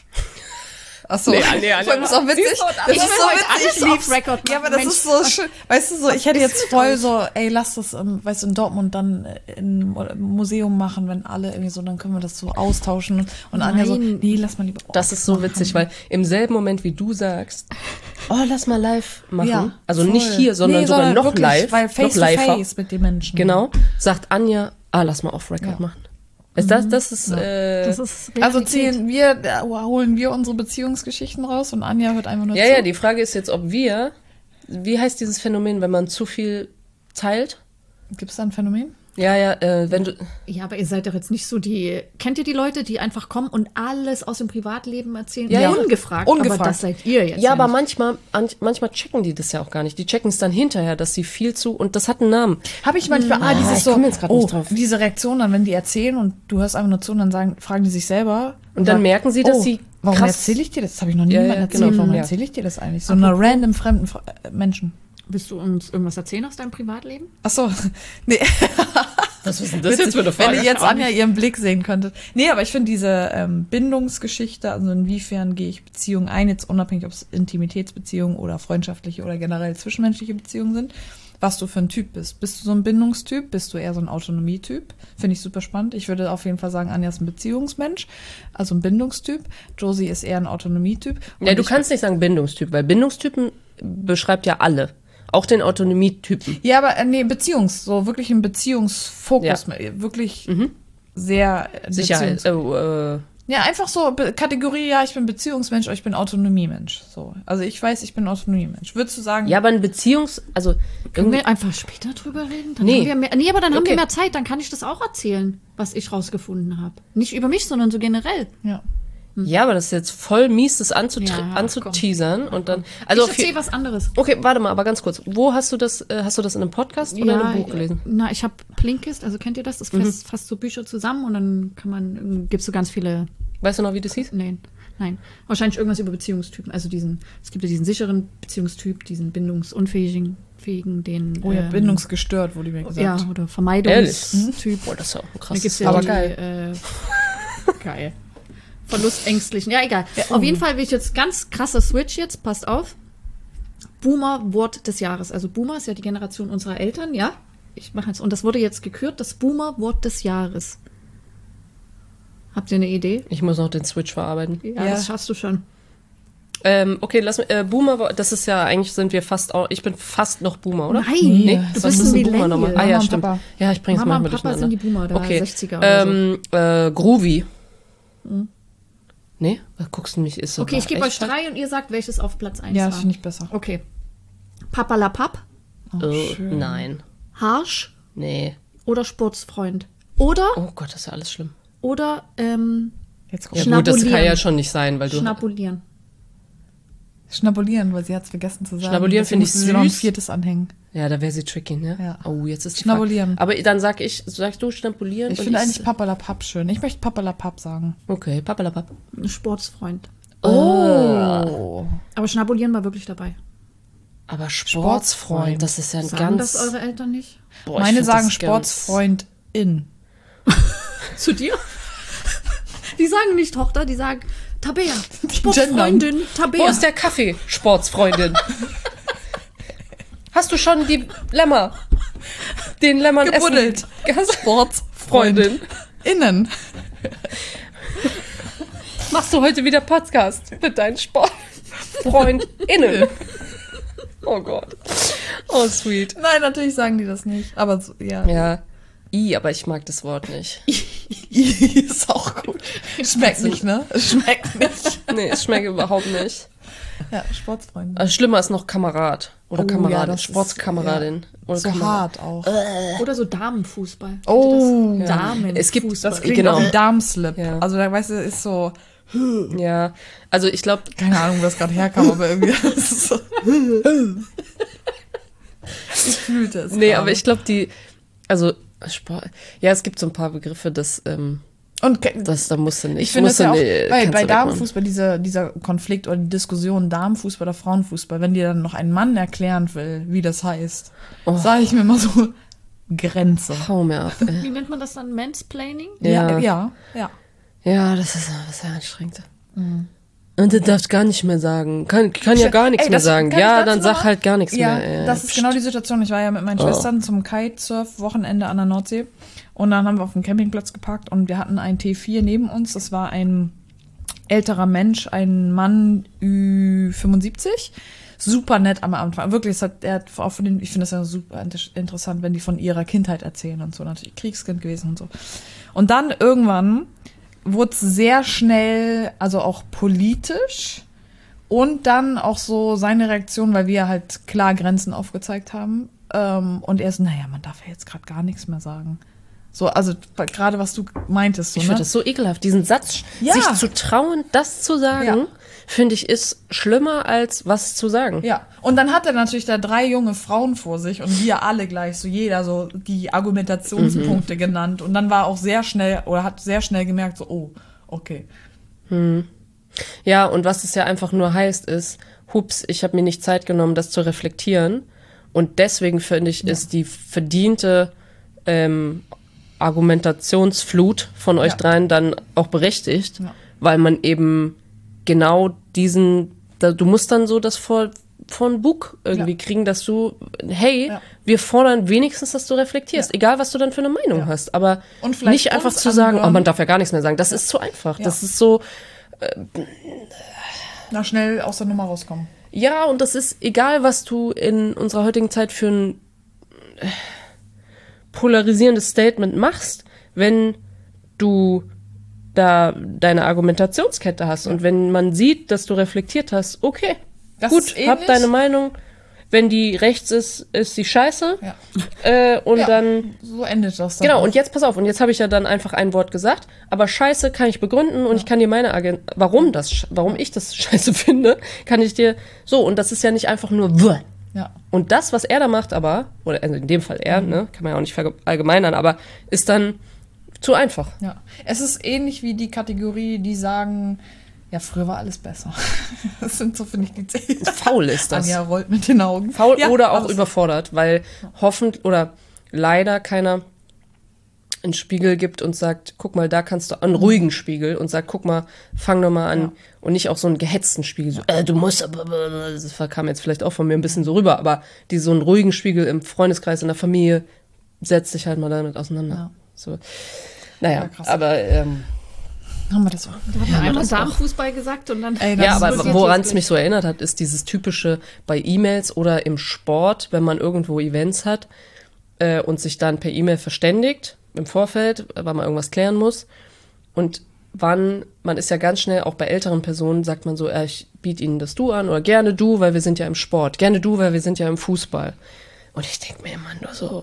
Speaker 3: Achso,
Speaker 2: Nee, nee, nee,
Speaker 3: ich fand das auch witzig. Das
Speaker 1: Ich
Speaker 3: ist
Speaker 1: will
Speaker 3: so
Speaker 1: heute
Speaker 3: witzig.
Speaker 1: alles auf Record
Speaker 3: Ja, aber
Speaker 1: machen.
Speaker 3: das
Speaker 1: Mensch,
Speaker 3: ist so schön. Weißt du, so, ich hätte
Speaker 1: ist
Speaker 3: jetzt
Speaker 1: mit
Speaker 3: voll
Speaker 1: euch?
Speaker 3: so, ey, lass das, ähm, weißt du, in Dortmund dann in ein Museum machen, wenn alle irgendwie so, dann können wir das so austauschen. Und Anja so,
Speaker 1: Nein.
Speaker 3: nee, lass mal lieber.
Speaker 2: Das ist so witzig, weil im selben Moment, wie du sagst, oh, lass mal live machen.
Speaker 3: Ja,
Speaker 2: also
Speaker 3: voll.
Speaker 2: nicht hier, sondern
Speaker 3: Nee,
Speaker 2: sogar
Speaker 3: sondern
Speaker 2: noch
Speaker 3: wirklich,
Speaker 2: live.
Speaker 3: Weil face
Speaker 2: noch liver.
Speaker 3: to face mit den Menschen.
Speaker 2: Genau. Sagt Anja, ah, lass mal off Record
Speaker 3: Ja.
Speaker 2: machen. Ist das, das ist,
Speaker 3: Ja.
Speaker 2: äh,
Speaker 1: Das ist
Speaker 3: Also
Speaker 1: Realität.
Speaker 3: ziehen wir, äh, holen wir unsere Beziehungsgeschichten raus und Anja hört einfach nur
Speaker 2: ja,
Speaker 3: zu.
Speaker 2: ja, die Frage ist jetzt, ob wir, wie heißt dieses Phänomen, wenn man zu viel teilt?
Speaker 3: Gibt es da ein Phänomen?
Speaker 2: Ja, ja, äh, wenn du,
Speaker 1: Ja, aber ihr seid doch jetzt nicht so die. Kennt ihr die Leute, die einfach kommen und alles aus dem Privatleben erzählen?
Speaker 2: Ja, ja.
Speaker 1: Ungefragt.
Speaker 3: Ungefragt.
Speaker 1: Aber das seid ihr jetzt.
Speaker 2: ja, aber
Speaker 1: nicht.
Speaker 2: manchmal, an, manchmal checken die das ja auch gar nicht. Die checken es dann hinterher, dass sie viel zu, und das hat einen Namen.
Speaker 3: Habe ich manchmal, ah,
Speaker 2: Ah,
Speaker 3: dieses
Speaker 2: ich
Speaker 3: so,
Speaker 2: komm jetzt grad
Speaker 3: oh,
Speaker 2: nicht drauf.
Speaker 3: diese Reaktion dann, wenn die erzählen und du hörst einfach nur zu und dann sagen, fragen die sich selber.
Speaker 2: Und dann
Speaker 3: sagen,
Speaker 2: merken sie, dass
Speaker 3: oh,
Speaker 2: sie
Speaker 3: warum
Speaker 2: krass-
Speaker 3: erzähle ich dir das? Das habe ich noch nie
Speaker 2: Ja,
Speaker 3: jemandem
Speaker 2: ja,
Speaker 3: erzählt.
Speaker 2: genau,
Speaker 3: Warum
Speaker 2: ja.
Speaker 3: erzähle ich dir das eigentlich? So einer random fremden Fra- äh, Menschen.
Speaker 1: Willst du uns irgendwas erzählen aus deinem Privatleben?
Speaker 3: Ach so, nee.
Speaker 2: Was ist denn
Speaker 3: Witzig, wenn ihr jetzt Anja ihren Blick sehen könntet. Nee, aber ich finde diese ähm, Bindungsgeschichte, also inwiefern gehe ich Beziehungen ein, jetzt unabhängig, ob es Intimitätsbeziehungen oder freundschaftliche oder generell zwischenmenschliche Beziehungen sind, was du für ein Typ bist. Bist du so ein Bindungstyp? Bist du eher so ein Autonomietyp? Finde ich super spannend. Ich würde auf jeden Fall sagen, Anja ist ein Beziehungsmensch, also ein Bindungstyp. Josie ist eher ein Autonomietyp. Und
Speaker 2: Ja, du
Speaker 3: ich-
Speaker 2: kannst nicht sagen Bindungstyp, weil Bindungstypen beschreibt ja alle. Auch den Autonomietypen.
Speaker 3: Ja, aber äh, nee, Beziehungs, so wirklich ein Beziehungsfokus, wirklich sehr äh,
Speaker 2: Sicherheit.
Speaker 3: Beziehungs-
Speaker 2: Oh, äh,
Speaker 3: Ja, einfach so Be- Kategorie, ja, ich bin Beziehungsmensch oder ich bin Autonomiemensch. So. Also ich weiß, ich bin Autonomiemensch. Würdest du sagen,
Speaker 2: ja, aber ein Beziehungs-, also
Speaker 1: Können
Speaker 2: irgendwie,
Speaker 1: wir einfach später drüber reden? Dann
Speaker 2: Nee.
Speaker 1: Haben wir mehr, nee, aber dann haben
Speaker 2: Okay.
Speaker 1: wir mehr Zeit. Dann kann ich das auch erzählen, was ich rausgefunden habe. Nicht über mich, sondern so generell.
Speaker 3: ja.
Speaker 2: ja, aber das ist jetzt voll mies, das anzut
Speaker 1: Ja,
Speaker 2: anzuteasern und dann, also
Speaker 1: ich
Speaker 2: viel,
Speaker 1: erzähle was anderes.
Speaker 2: okay, warte mal, aber ganz kurz, wo hast du das, äh, hast du das in einem Podcast oder in einem Buch gelesen?
Speaker 1: Na, ich habe Blinkist, also kennt ihr das? Das fasst, fasst so Bücher zusammen und dann kann man, gibt's so ganz viele,
Speaker 2: Weißt du noch, wie das hieß?
Speaker 1: nein, nein, wahrscheinlich irgendwas über Beziehungstypen. Also diesen, es gibt ja diesen sicheren Beziehungstyp, diesen bindungsunfähigen, fähigen, den
Speaker 3: Oh ja,
Speaker 1: ähm,
Speaker 3: bindungsgestört, wurde mir gesagt.
Speaker 1: ja, oder Vermeidungstyp.
Speaker 2: Boah, das ist ja auch ein
Speaker 1: Da
Speaker 2: krasses
Speaker 1: gibt's ja
Speaker 3: Aber
Speaker 1: die,
Speaker 3: geil.
Speaker 1: Äh, geil. Verlustängstlichen. Ja, egal. Auf jeden Fall will ich jetzt ganz krasser Switch jetzt. Passt auf. Boomer-Wort des Jahres. Also Boomer ist ja die Generation unserer Eltern, ja? Ich mache jetzt. Und das wurde jetzt gekürt, das Boomer-Wort des Jahres. Habt ihr eine Idee?
Speaker 2: Ich muss noch den Switch verarbeiten.
Speaker 1: Ja,
Speaker 3: Ja.
Speaker 1: das schaffst du schon.
Speaker 2: Ähm, okay, lass mich, äh, Boomer, war- das ist ja, eigentlich sind wir fast auch, ich bin fast noch Boomer, oder?
Speaker 1: Nein,
Speaker 3: Nee,
Speaker 1: du
Speaker 2: was
Speaker 1: bist
Speaker 2: ist
Speaker 1: ein
Speaker 2: Boomer nochmal?
Speaker 1: Millennial.
Speaker 2: Ah ja,
Speaker 3: Mama und
Speaker 2: stimmt.
Speaker 3: Papa.
Speaker 2: Ja, ich bring's
Speaker 1: Mama und
Speaker 2: manchmal
Speaker 1: Papa sind die
Speaker 2: durcheinander.
Speaker 1: Boomer, da
Speaker 2: Okay.
Speaker 1: sechziger oder so.
Speaker 2: Ähm, äh, Groovy. Nee? Was guckst du mich? Ist so
Speaker 1: Okay, ich gebe euch
Speaker 2: echt falsch?
Speaker 1: drei und ihr sagt, welches auf Platz eins
Speaker 3: Ja,
Speaker 1: war.
Speaker 3: das finde ich besser.
Speaker 1: Okay. Papalapap,
Speaker 3: Oh,
Speaker 2: Oh,
Speaker 3: schön.
Speaker 2: nein.
Speaker 1: Harsch
Speaker 2: Nee.
Speaker 1: oder Sportsfreund. Oder,
Speaker 2: Oh Gott, das ist ja alles schlimm.
Speaker 1: oder, ähm,
Speaker 3: Jetzt
Speaker 2: Ja
Speaker 3: kommt
Speaker 2: gut, das kann
Speaker 1: Schnabulieren.
Speaker 2: ja schon nicht sein, weil du...
Speaker 1: schnabulieren.
Speaker 3: Schnabulieren, weil sie hat es vergessen zu sagen.
Speaker 2: Schnabulieren
Speaker 3: Deswegen
Speaker 2: finde ich
Speaker 3: musste sie noch ein
Speaker 2: süß.
Speaker 3: viertes anhängen.
Speaker 2: Ja, da wäre sie tricky, ne?
Speaker 3: Ja.
Speaker 2: Oh, jetzt ist die
Speaker 3: Schnabulieren.
Speaker 2: Frage. Aber dann sag ich, sagst du schnabulieren?
Speaker 3: Ich
Speaker 2: und
Speaker 3: finde eigentlich Papalapap schön. Ich möchte Papalapap sagen.
Speaker 2: Okay, papalapap.
Speaker 1: Ein Sportsfreund.
Speaker 3: Oh.
Speaker 1: Aber schnabulieren war wirklich dabei.
Speaker 2: Aber
Speaker 3: Sportsfreund.
Speaker 2: Sportsfreund, das ist ja ein
Speaker 1: Sagen
Speaker 2: ganz...
Speaker 1: das eure Eltern nicht?
Speaker 2: Boah, ich
Speaker 3: Meine
Speaker 2: find
Speaker 3: sagen
Speaker 2: das ganz-
Speaker 3: Sportsfreundin.
Speaker 1: Zu dir? Die sagen nicht Tochter, die sagen Tabea.
Speaker 3: gendern.
Speaker 1: Sportsfreundin,
Speaker 2: Wo
Speaker 1: Tabea.
Speaker 2: ist der Kaffee, Sportsfreundin? Hast du schon die Lämmer, den Lämmern
Speaker 3: Gebuddelt.
Speaker 2: essen?
Speaker 3: Sportsfreundin.
Speaker 2: Freundin.
Speaker 3: Innen.
Speaker 2: Machst du heute wieder Podcast mit deinen SportfreundInnen? Oh Gott. Oh, sweet.
Speaker 3: Nein, natürlich sagen die das nicht. Aber so, ja.
Speaker 2: Ja. I, aber ich mag das Wort nicht.
Speaker 3: Ist auch gut. Schmeckt nicht, ne? Es schmeckt nicht.
Speaker 2: Nee, es schmeckt überhaupt nicht.
Speaker 3: Ja, Sportsfreundin.
Speaker 2: Also schlimmer ist noch Kamerad. Oder
Speaker 3: Oh, ja,
Speaker 2: Kameradin.
Speaker 3: das ist-
Speaker 2: Sportskameradin. Oder
Speaker 3: So
Speaker 2: Kamerad.
Speaker 3: hart auch.
Speaker 1: Oder so Damenfußball.
Speaker 3: Oh.
Speaker 1: Das? Damenfußball.
Speaker 2: Es gibt-
Speaker 3: Das klingt
Speaker 2: Genau.
Speaker 3: auch wie Darmslip.
Speaker 2: Ja.
Speaker 3: Also da weißt du, ist so,
Speaker 2: Ja. Also ich glaube,
Speaker 3: keine Ahnung, wo das gerade herkam, aber irgendwie das ist so. Ich fühlte es.
Speaker 2: nee,
Speaker 3: gerade.
Speaker 2: aber ich glaube, die, Also, Sport, ja, es gibt so ein paar Begriffe, das, ähm,
Speaker 3: Und
Speaker 2: das, da musst du nicht.
Speaker 3: ich finde das ja auch,
Speaker 2: nicht,
Speaker 3: weil bei
Speaker 2: wegmachen.
Speaker 3: Damenfußball dieser, dieser Konflikt oder die Diskussion Damenfußball oder Frauenfußball, wenn dir dann noch ein Mann erklären will, wie das heißt,
Speaker 2: Oh.
Speaker 3: sage ich mir immer so, Grenze.
Speaker 2: Hau mir ab, ey.
Speaker 1: Wie nennt man das dann? Mansplaining?
Speaker 2: Ja.
Speaker 3: ja, ja.
Speaker 2: Ja, das ist, das ist ja anstrengend. Und du darfst gar nicht mehr sagen. Kann, kann ja gar nichts
Speaker 3: Ey,
Speaker 2: mehr
Speaker 3: das-
Speaker 2: sagen.
Speaker 3: kann ich
Speaker 2: Ja,
Speaker 3: dazu
Speaker 2: dann
Speaker 3: noch
Speaker 2: sag
Speaker 3: mal-
Speaker 2: halt gar nichts
Speaker 3: Ja,
Speaker 2: mehr. Ey.
Speaker 3: das ist genau die Situation. Ich war ja mit meinen
Speaker 2: Oh.
Speaker 3: Schwestern zum Kitesurf-Wochenende an der Nordsee und dann haben wir auf dem Campingplatz geparkt und wir hatten einen T vier neben uns. Das war ein älterer Mensch, ein Mann Ü fünfundsiebzig. Super nett am Anfang. Wirklich, es hat, er hat auch von den, ich finde das ja super inter- interessant, wenn die von ihrer Kindheit erzählen und so. Natürlich Kriegskind gewesen und so. Und dann irgendwann wurde es sehr schnell, also auch politisch. Und dann auch so seine Reaktion, weil wir halt klar Grenzen aufgezeigt haben. Ähm, und er so, naja, man darf ja jetzt gerade gar nichts mehr sagen. So, also gerade was du meintest. So,
Speaker 2: Ich
Speaker 3: ne?
Speaker 2: finde das so ekelhaft. Diesen Satz,
Speaker 3: Ja.
Speaker 2: sich zu trauen, das zu sagen,
Speaker 3: Ja.
Speaker 2: finde ich, ist schlimmer als was zu sagen.
Speaker 3: Ja, und dann hat er natürlich da drei junge Frauen vor sich und wir alle gleich, so jeder so die Argumentationspunkte
Speaker 2: Mhm.
Speaker 3: genannt. Und dann war auch sehr schnell, oder hat sehr schnell gemerkt, so, oh, okay.
Speaker 2: Ja, und was es ja einfach nur heißt, ist, hups, ich habe mir nicht Zeit genommen, das zu reflektieren. Und deswegen finde ich, ist die verdiente ähm, Argumentationsflut von euch
Speaker 3: Ja.
Speaker 2: dreien dann auch berechtigt,
Speaker 3: Ja.
Speaker 2: weil man eben genau diesen, da, du musst dann so das vor, vor ein Bug irgendwie
Speaker 3: Ja.
Speaker 2: kriegen, dass du, hey,
Speaker 3: Ja.
Speaker 2: wir fordern wenigstens, dass du reflektierst,
Speaker 3: Ja.
Speaker 2: egal was du dann für eine Meinung
Speaker 3: Ja.
Speaker 2: hast, aber
Speaker 3: Und vielleicht
Speaker 2: nicht einfach
Speaker 3: uns
Speaker 2: zu sagen,
Speaker 3: anhören.
Speaker 2: oh, man darf ja gar nichts mehr sagen, das ist zu einfach,
Speaker 3: Ja.
Speaker 2: das ist so,
Speaker 3: Na, schnell aus der Nummer rauskommen.
Speaker 2: ja, und das ist egal, was du in unserer heutigen Zeit für ein äh, polarisierendes Statement machst, wenn du da deine Argumentationskette hast und wenn man sieht, dass du reflektiert hast, okay,
Speaker 3: Das
Speaker 2: gut,
Speaker 3: ist ähnlich.
Speaker 2: hab deine Meinung. Wenn die rechts ist, ist die scheiße.
Speaker 3: Ja.
Speaker 2: Äh, und
Speaker 3: Ja,
Speaker 2: dann
Speaker 3: so endet das dann.
Speaker 2: Genau,
Speaker 3: auch.
Speaker 2: und jetzt pass auf, und jetzt habe ich ja dann einfach ein Wort gesagt, aber Scheiße kann ich begründen und ich kann dir meine Agent, warum das, sch- warum ich das Scheiße finde, kann ich dir so, und das ist ja nicht einfach nur w.
Speaker 3: Ja.
Speaker 2: Und das, was er da macht, aber, oder also in dem Fall er, ne, kann man ja auch nicht verallgemeinern, aber ist dann zu einfach.
Speaker 3: Ja. Es ist ähnlich wie die Kategorie, die sagen, ja, früher war alles besser. Das sind so, finde ich, die zehn.
Speaker 2: Faul ist das.
Speaker 3: Anja rollt mit den Augen.
Speaker 2: Faul
Speaker 3: Ja,
Speaker 2: oder auch
Speaker 3: alles.
Speaker 2: überfordert, weil hoffentlich oder leider keiner einen Spiegel gibt und sagt, guck mal, da kannst du, einen ruhigen Spiegel und sagt, guck mal, fang doch mal an.
Speaker 3: Ja.
Speaker 2: Und nicht auch so einen gehetzten Spiegel, so, äh, du musst, aber, das kam jetzt vielleicht auch von mir ein bisschen so rüber, aber die so einen ruhigen Spiegel im Freundeskreis, in der Familie, setzt sich halt mal damit auseinander.
Speaker 3: Ja.
Speaker 2: So. Naja,
Speaker 3: Ja, krass.
Speaker 2: aber, ähm,
Speaker 3: Haben wir das auch.
Speaker 1: Du hast einmal Damenfußball gesagt und dann.
Speaker 3: Ey, das
Speaker 2: ja,
Speaker 3: ist
Speaker 2: aber
Speaker 3: wirklich
Speaker 2: woran
Speaker 1: jetzt
Speaker 2: es mich so erinnert hat, ist dieses typische bei E-Mails oder im Sport, wenn man irgendwo Events hat äh, und sich dann per E-Mail verständigt im Vorfeld, weil man irgendwas klären muss. Und wann, man ist ja ganz schnell, auch bei älteren Personen, sagt man so, äh, ich biete ihnen das Du an oder gerne du, weil wir sind ja im Sport. Gerne du, weil wir sind ja im Fußball. Und ich denke mir immer nur so,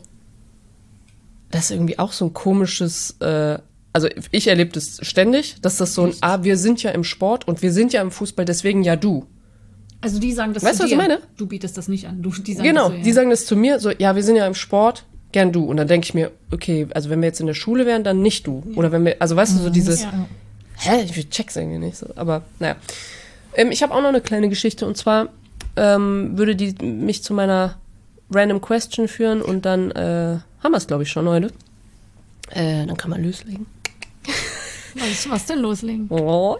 Speaker 2: das ist irgendwie auch so ein komisches, äh, also ich erlebe das ständig, dass das so ein, ah, wir sind ja im Sport und wir sind ja im Fußball, deswegen ja du.
Speaker 1: Also die sagen das
Speaker 2: Weißt
Speaker 1: zu
Speaker 2: du, was
Speaker 1: dir.
Speaker 2: ich meine?
Speaker 1: Du bietest das nicht an. Du, die sagen
Speaker 2: Genau,
Speaker 1: das so,
Speaker 2: die sagen das zu mir, so, ja, wir sind ja im Sport, gern du. Und dann denke ich mir, okay, also wenn wir jetzt in der Schule wären, dann nicht du. Oder wenn wir, also weißt du, so dieses,
Speaker 1: Ja.
Speaker 2: hä, ich check's irgendwie nicht so, aber naja. Ähm, ich habe auch noch eine kleine Geschichte und zwar ähm, würde die mich zu meiner Random Question führen und dann äh, haben wir es, glaube ich, schon heute. Äh, dann kann man loslegen.
Speaker 1: Was, was denn loslegen?
Speaker 2: Oh.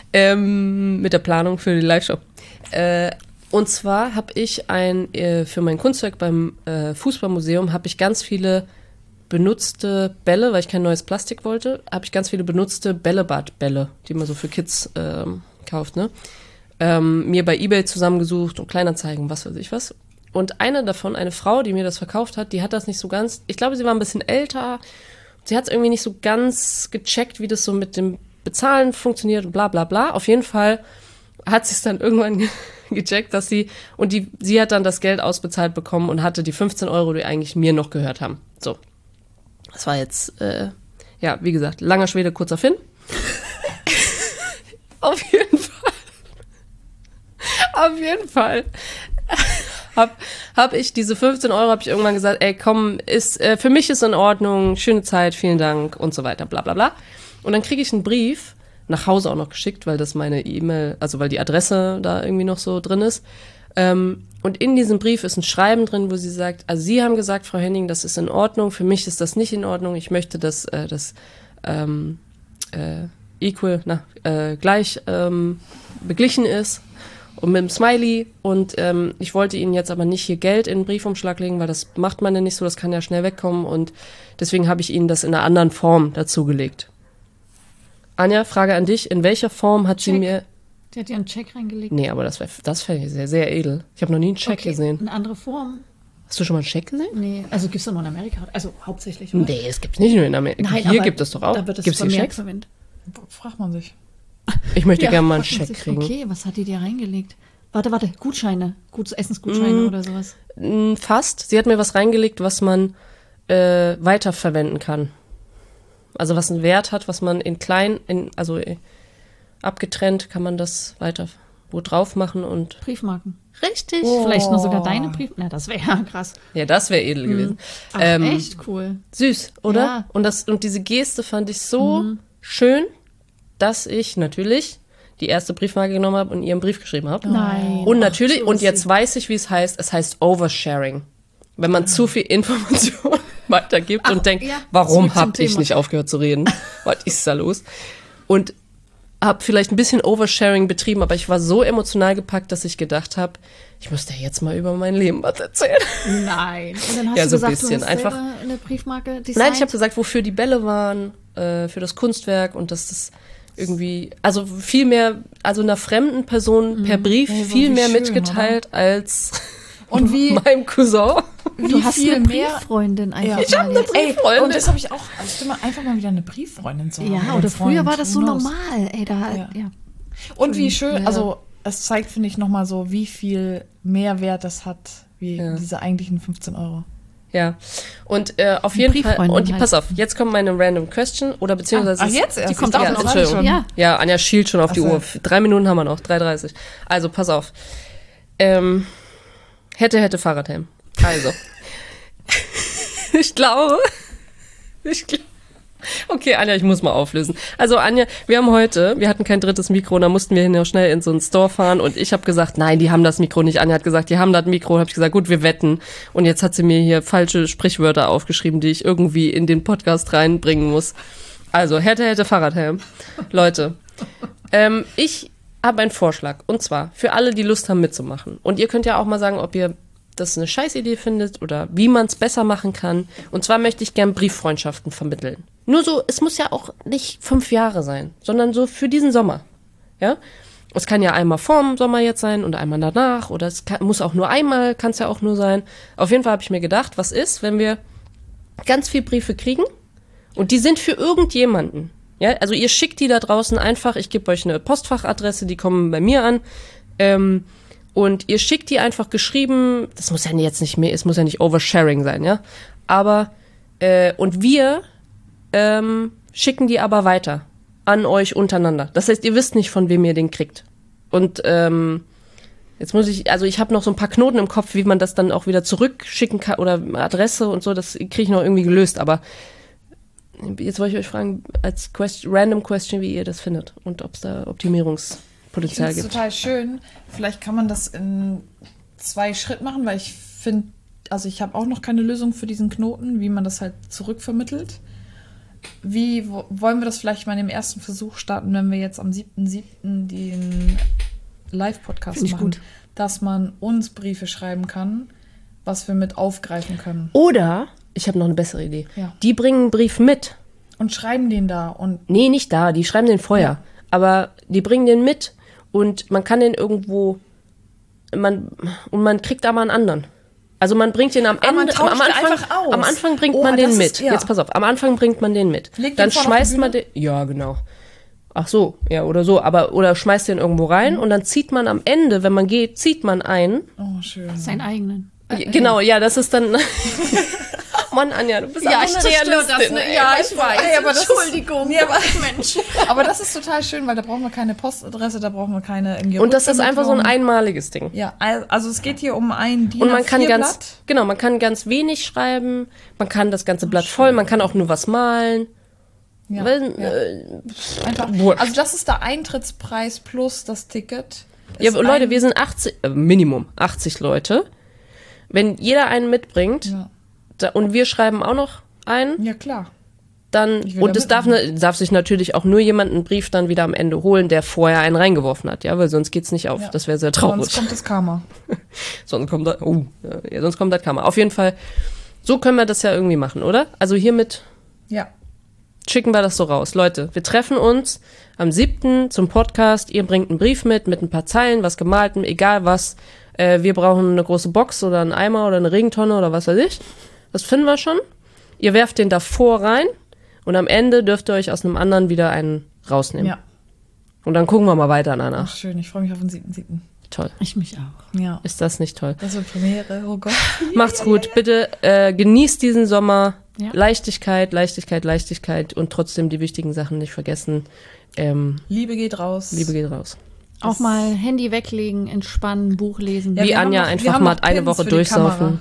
Speaker 2: Ähm, mit der Planung für die Live-Show. Äh, und zwar habe ich ein, äh, für mein Kunstwerk beim äh, Fußballmuseum habe ich ganz viele benutzte Bälle, weil ich kein neues Plastik wollte, habe ich ganz viele benutzte Bällebadbälle, die man so für Kids ähm, kauft, ne? Ähm, mir bei eBay zusammengesucht und Kleinanzeigen, was weiß ich was. Und eine davon, eine Frau, die mir das verkauft hat, die hat das nicht so ganz, ich glaube, sie war ein bisschen älter. Sie hat es irgendwie nicht so ganz gecheckt, wie das so mit dem Bezahlen funktioniert und bla bla bla. Auf jeden Fall hat sie es dann irgendwann ge- gecheckt, dass sie, und die, sie hat dann das Geld ausbezahlt bekommen und hatte die fünfzehn Euro, die eigentlich mir noch gehört haben. So. Das war jetzt, äh, ja, wie gesagt, langer Schwede, kurzer Finn. Auf jeden Fall. Auf jeden Fall hab, hab ich diese fünfzehn Euro, habe ich irgendwann gesagt, ey, komm, ist, äh, für mich ist in Ordnung, schöne Zeit, vielen Dank und so weiter, bla bla bla. Und dann kriege ich einen Brief, nach Hause auch noch geschickt, weil das meine E-Mail, also weil die Adresse da irgendwie noch so drin ist. Ähm, und in diesem Brief ist ein Schreiben drin, wo sie sagt, also Sie haben gesagt, Frau Henning, das ist in Ordnung, für mich ist das nicht in Ordnung, ich möchte, dass äh, das ähm, äh, equal, na, äh, gleich ähm, beglichen ist und mit dem Smiley und ähm, ich wollte Ihnen jetzt aber nicht hier Geld in den Briefumschlag legen, weil das macht man ja nicht so, das kann ja schnell wegkommen und deswegen habe ich Ihnen das in einer anderen Form dazugelegt. Anja, Frage an dich, in welcher Form hat
Speaker 1: Check.
Speaker 2: sie mir...
Speaker 1: Die hat ja einen Check reingelegt.
Speaker 2: Nee, aber das, wär, das fände ich sehr, sehr edel. Ich habe noch nie einen Check
Speaker 1: Okay,
Speaker 2: gesehen.
Speaker 1: eine andere Form?
Speaker 2: Hast du schon mal einen Check gesehen?
Speaker 1: Nee, also gibt es doch nur in Amerika. Also hauptsächlich, oder?
Speaker 2: Nee, das gibt's nicht nur in Amerika.
Speaker 1: Nein,
Speaker 2: Hier
Speaker 1: aber
Speaker 2: gibt es doch auch.
Speaker 1: Da wird es
Speaker 2: Gibt's hier
Speaker 1: vermehrt
Speaker 2: Checks?
Speaker 1: verwendet.
Speaker 3: Fragt man sich.
Speaker 2: Ich möchte
Speaker 1: Ja,
Speaker 2: gerne mal einen
Speaker 1: fragt man
Speaker 2: Check
Speaker 1: sich,
Speaker 2: kriegen.
Speaker 1: Okay, was hat die dir reingelegt? Warte, warte, Gutscheine. Gut, Essensgutscheine
Speaker 2: Mm.
Speaker 1: oder sowas.
Speaker 2: Mm, Fast. Sie hat mir was reingelegt, was man äh, weiterverwenden kann. Also was einen Wert hat, was man in klein, in, also äh, abgetrennt kann man das weiter wo drauf machen und...
Speaker 1: Briefmarken.
Speaker 2: Richtig.
Speaker 3: Oh.
Speaker 1: Vielleicht nur sogar deine Brief. Na, das wäre ja krass.
Speaker 2: Ja, das wäre edel gewesen.
Speaker 1: Ach,
Speaker 2: Ähm,
Speaker 1: echt cool.
Speaker 2: Süß, oder?
Speaker 1: Ja.
Speaker 2: Und, das, und diese Geste fand ich so schön, dass ich natürlich die erste Briefmarke genommen habe und ihr einen Brief geschrieben habe.
Speaker 1: Nein.
Speaker 2: Und
Speaker 1: Ach,
Speaker 2: natürlich,
Speaker 1: so
Speaker 2: und
Speaker 1: ist
Speaker 2: jetzt
Speaker 1: sie.
Speaker 2: weiß ich, wie es heißt, es heißt Oversharing. Wenn man zu viel Information weitergibt
Speaker 1: Ach,
Speaker 2: und denkt,
Speaker 1: ja,
Speaker 2: warum
Speaker 1: zurück zum
Speaker 2: habe ich
Speaker 1: Thema.
Speaker 2: nicht aufgehört zu reden? Was ist da los? Und habe vielleicht ein bisschen Oversharing betrieben, aber ich war so emotional gepackt, dass ich gedacht habe, ich muss dir jetzt mal über mein Leben was erzählen.
Speaker 1: Nein. Und dann hast
Speaker 2: Ja,
Speaker 1: du
Speaker 2: so ein
Speaker 1: gesagt,
Speaker 2: bisschen.
Speaker 1: du hast
Speaker 2: Einfach-
Speaker 1: selber eine Briefmarke designt.
Speaker 2: Nein, ich habe gesagt, wofür die Bälle waren, äh, für das Kunstwerk und dass das irgendwie, also viel mehr, also einer fremden Person per Brief
Speaker 3: Ja, so
Speaker 2: viel
Speaker 3: wie
Speaker 2: mehr
Speaker 3: schön,
Speaker 2: mitgeteilt als
Speaker 3: Und wie,
Speaker 2: meinem Cousin.
Speaker 3: wie
Speaker 1: Du hast
Speaker 3: viel
Speaker 1: eine
Speaker 3: mehr...
Speaker 1: Brieffreundin einfach
Speaker 3: Ja. Ich
Speaker 1: mal
Speaker 2: hab eine
Speaker 1: jetzt.
Speaker 3: Ey,
Speaker 2: Brieffreundin.
Speaker 3: und das habe ich auch, also stimme, einfach mal wieder eine Brieffreundin zu haben.
Speaker 1: Ja,
Speaker 3: Ein
Speaker 1: oder früher
Speaker 3: Freund,
Speaker 1: war das so
Speaker 3: who knows?
Speaker 1: normal. Ey, da, ja.
Speaker 3: Ja. Und wie schön,
Speaker 1: Ja.
Speaker 3: also es zeigt, finde ich, nochmal so, wie viel Mehrwert das hat, wie
Speaker 2: Ja.
Speaker 3: diese eigentlichen fünfzehn Euro.
Speaker 2: Ja, und äh, auf jeden Fall,
Speaker 1: Brieffreundin
Speaker 2: und die,
Speaker 1: halt.
Speaker 2: pass auf, jetzt kommt meine random question, oder beziehungsweise...
Speaker 3: Ach,
Speaker 2: es-
Speaker 3: jetzt erst?
Speaker 1: die kommt
Speaker 3: Ich
Speaker 1: auch
Speaker 3: dachte,
Speaker 1: noch.
Speaker 3: das war
Speaker 2: Entschuldigung.
Speaker 1: Ja.
Speaker 2: Ja, Anja schielt schon auf die
Speaker 3: Ach so.
Speaker 2: Uhr. Drei Minuten haben wir noch, drei Uhr dreißig. Also, pass auf. Ähm, hätte, hätte Fahrradhelm. Also. ich glaube, ich glaube, okay, Anja, ich muss mal auflösen. Also, Anja, wir haben heute, wir hatten kein drittes Mikro, und da mussten wir noch schnell in so einen Store fahren und ich habe gesagt, nein, die haben das Mikro nicht. Anja hat gesagt, die haben das Mikro. Habe ich gesagt, gut, wir wetten. Und jetzt hat sie mir hier falsche Sprichwörter aufgeschrieben, die ich irgendwie in den Podcast reinbringen muss. Also, hätte, hätte Fahrradhelm. Leute, ähm, ich habe einen Vorschlag. Und zwar für alle, die Lust haben mitzumachen. Und ihr könnt ja auch mal sagen, ob ihr das eine Scheißidee findet oder wie man es besser machen kann. Und zwar möchte ich gern Brieffreundschaften vermitteln. Nur so, es muss ja auch nicht fünf Jahre sein, sondern so für diesen Sommer. Ja? Es kann ja einmal vorm Sommer jetzt sein und einmal danach. Oder es kann, muss auch nur einmal, kann es ja auch nur sein. Auf jeden Fall habe ich mir gedacht, was ist, wenn wir ganz viele Briefe kriegen und die sind für irgendjemanden. Ja, also ihr schickt die da draußen einfach, ich gebe euch eine Postfachadresse, die kommen bei mir an. Ähm, und ihr schickt die einfach geschrieben, das muss ja jetzt nicht mehr, es muss ja nicht Oversharing sein, ja. Aber, äh, und wir ähm, schicken die aber weiter an euch untereinander. Das heißt, ihr wisst nicht, von wem ihr den kriegt. Und ähm, jetzt muss ich, also ich habe noch so ein paar Knoten im Kopf, wie man das dann auch wieder zurückschicken kann oder Adresse und so, das kriege ich noch irgendwie gelöst, aber jetzt wollte ich euch fragen, als question, random question, wie ihr das findet und ob es da
Speaker 3: Ich
Speaker 2: Optimierungspotenzial
Speaker 3: finde es
Speaker 2: gibt.
Speaker 3: total schön. Vielleicht kann man das in zwei Schritten machen, weil ich finde, also ich habe auch noch keine Lösung für diesen Knoten, wie man das halt zurückvermittelt. Wie wo, wollen wir das vielleicht mal in dem ersten Versuch starten, wenn wir jetzt am siebten siebten den Live-Podcast
Speaker 1: Finde ich
Speaker 3: machen,
Speaker 1: gut.
Speaker 3: dass man uns Briefe schreiben kann, was wir mit aufgreifen können.
Speaker 2: Oder, ich habe noch eine bessere Idee,
Speaker 3: Ja.
Speaker 2: die bringen einen Brief mit.
Speaker 3: Und schreiben den da und
Speaker 2: Nee, nicht da, die schreiben den vorher.
Speaker 3: Ja.
Speaker 2: Aber die bringen den mit und man kann den irgendwo, man, und man kriegt aber einen anderen. Also man bringt den am
Speaker 3: Ah, man
Speaker 2: Ende,
Speaker 3: tauscht
Speaker 2: am
Speaker 3: den
Speaker 2: Anfang,
Speaker 3: einfach aus.
Speaker 2: am Anfang bringt
Speaker 3: Oh,
Speaker 2: man den
Speaker 3: das
Speaker 2: mit.
Speaker 3: ist- ja.
Speaker 2: Jetzt pass auf, am Anfang bringt man den mit.
Speaker 3: Legt den
Speaker 2: Dann
Speaker 3: vorne auf die
Speaker 2: schmeißt man den,
Speaker 3: Bühne?
Speaker 2: ja genau. Ach so, ja oder so, aber oder schmeißt den irgendwo rein und dann zieht man am Ende, wenn man geht, zieht man einen.
Speaker 3: oh schön.
Speaker 1: Seinen eigenen.
Speaker 2: Ja, genau, ja, das ist dann Mann, Anja, du bist
Speaker 1: Ja,
Speaker 2: auch
Speaker 1: ich
Speaker 2: eine
Speaker 1: zerstöre das,
Speaker 2: Realistin.
Speaker 1: ne?
Speaker 2: ey.
Speaker 1: Ja, ich weiß.
Speaker 3: Ey, aber das ist-
Speaker 1: Entschuldigung.
Speaker 3: Nee, aber-
Speaker 1: Mensch.
Speaker 3: Aber das ist total schön, weil da brauchen wir keine Postadresse, da brauchen wir keine irgendwie
Speaker 2: Und das ist einfach so ein
Speaker 3: Rückvermittlung.
Speaker 2: einmaliges Ding.
Speaker 3: Ja, also es geht hier um ein D I N
Speaker 2: Und man
Speaker 3: A
Speaker 2: kann
Speaker 3: vier
Speaker 2: ganz,
Speaker 3: Blatt.
Speaker 2: genau, man kann ganz wenig schreiben, man kann das ganze Blatt voll, man kann auch nur was malen.
Speaker 3: Ja,
Speaker 2: Weil,
Speaker 3: ja.
Speaker 2: äh,
Speaker 3: Einfach,
Speaker 2: wurscht.
Speaker 3: also das ist der Eintrittspreis plus das Ticket.
Speaker 2: ja,
Speaker 3: Ist
Speaker 2: Leute,
Speaker 3: ein-
Speaker 2: wir sind achtzig, äh, Minimum achtzig Leute. Wenn jeder einen mitbringt
Speaker 3: Ja,
Speaker 2: da, und wir schreiben auch noch einen,
Speaker 3: ja klar.
Speaker 2: dann,
Speaker 3: Ich will
Speaker 2: und
Speaker 3: da
Speaker 2: es darf, ne, darf sich natürlich auch nur jemand einen Brief dann wieder am Ende holen, der vorher einen reingeworfen hat, ja, weil sonst geht's nicht auf.
Speaker 3: Ja.
Speaker 2: Das wäre sehr traurig.
Speaker 3: Sonst kommt das Karma.
Speaker 2: Sonst kommt da, oh, ja, sonst kommt das Kammer. Auf jeden Fall, so können wir das ja irgendwie machen, oder? Also hiermit
Speaker 3: Ja.
Speaker 2: schicken wir das so raus. Leute, wir treffen uns am siebten zum Podcast. Ihr bringt einen Brief mit, mit ein paar Zeilen, was gemaltem, egal was. Äh, wir brauchen eine große Box oder einen Eimer oder eine Regentonne oder was weiß ich. Das finden wir schon. Ihr werft den davor rein und am Ende dürft ihr euch aus einem anderen wieder einen rausnehmen.
Speaker 3: Ja.
Speaker 2: Und dann gucken wir mal weiter danach.
Speaker 3: Ach, schön, ich freue mich auf den siebten siebten
Speaker 2: Toll.
Speaker 1: Ich mich auch.
Speaker 3: Ja.
Speaker 2: Ist das nicht toll?
Speaker 3: Das wird Premiere, oh Gott.
Speaker 2: Macht's gut. Bitte äh, genießt diesen Sommer.
Speaker 1: Ja.
Speaker 2: Leichtigkeit, Leichtigkeit, Leichtigkeit und trotzdem die wichtigen Sachen nicht vergessen. Ähm,
Speaker 3: Liebe geht raus.
Speaker 2: Liebe geht raus.
Speaker 1: Auch mal Handy weglegen, entspannen, Buch lesen.
Speaker 3: Ja,
Speaker 2: Wie
Speaker 3: wir haben
Speaker 2: Anja
Speaker 3: noch- wir
Speaker 2: einfach
Speaker 3: haben
Speaker 2: mal
Speaker 3: noch
Speaker 2: eine
Speaker 3: Pins
Speaker 2: Woche
Speaker 3: für die
Speaker 2: durchsaufen.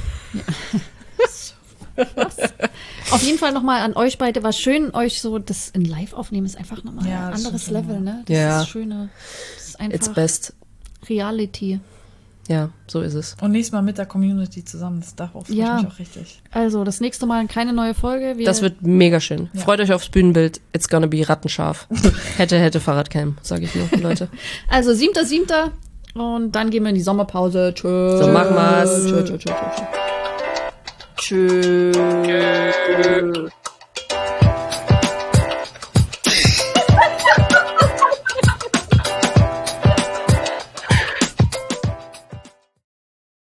Speaker 1: Auf jeden Fall nochmal an euch beide. War schön, euch so das in Live aufnehmen. Ist einfach nochmal
Speaker 3: Ja,
Speaker 1: ein
Speaker 3: das
Speaker 1: anderes
Speaker 3: stimmt
Speaker 1: Level, ne? Das
Speaker 2: Ja.
Speaker 1: ist schöner. Das ist
Speaker 2: It's
Speaker 1: einfach
Speaker 2: best.
Speaker 1: Reality.
Speaker 2: Ja, so ist es.
Speaker 3: Und nächstes Mal mit der Community zusammen. Das darf auch,
Speaker 1: Ja.
Speaker 3: mich auch richtig.
Speaker 1: Also, das nächste Mal keine neue Folge. Wir
Speaker 2: Das wird mega schön.
Speaker 3: Ja.
Speaker 2: Freut euch aufs Bühnenbild. It's gonna be rattenscharf. hätte, hätte Fahrradcam, sage ich nur, Leute.
Speaker 1: Also, siebter siebter Und dann gehen wir in die Sommerpause. Tschüss.
Speaker 2: So machen wir's.
Speaker 1: Tschüss, tschüss, tschüss, tschüss. Tschüss.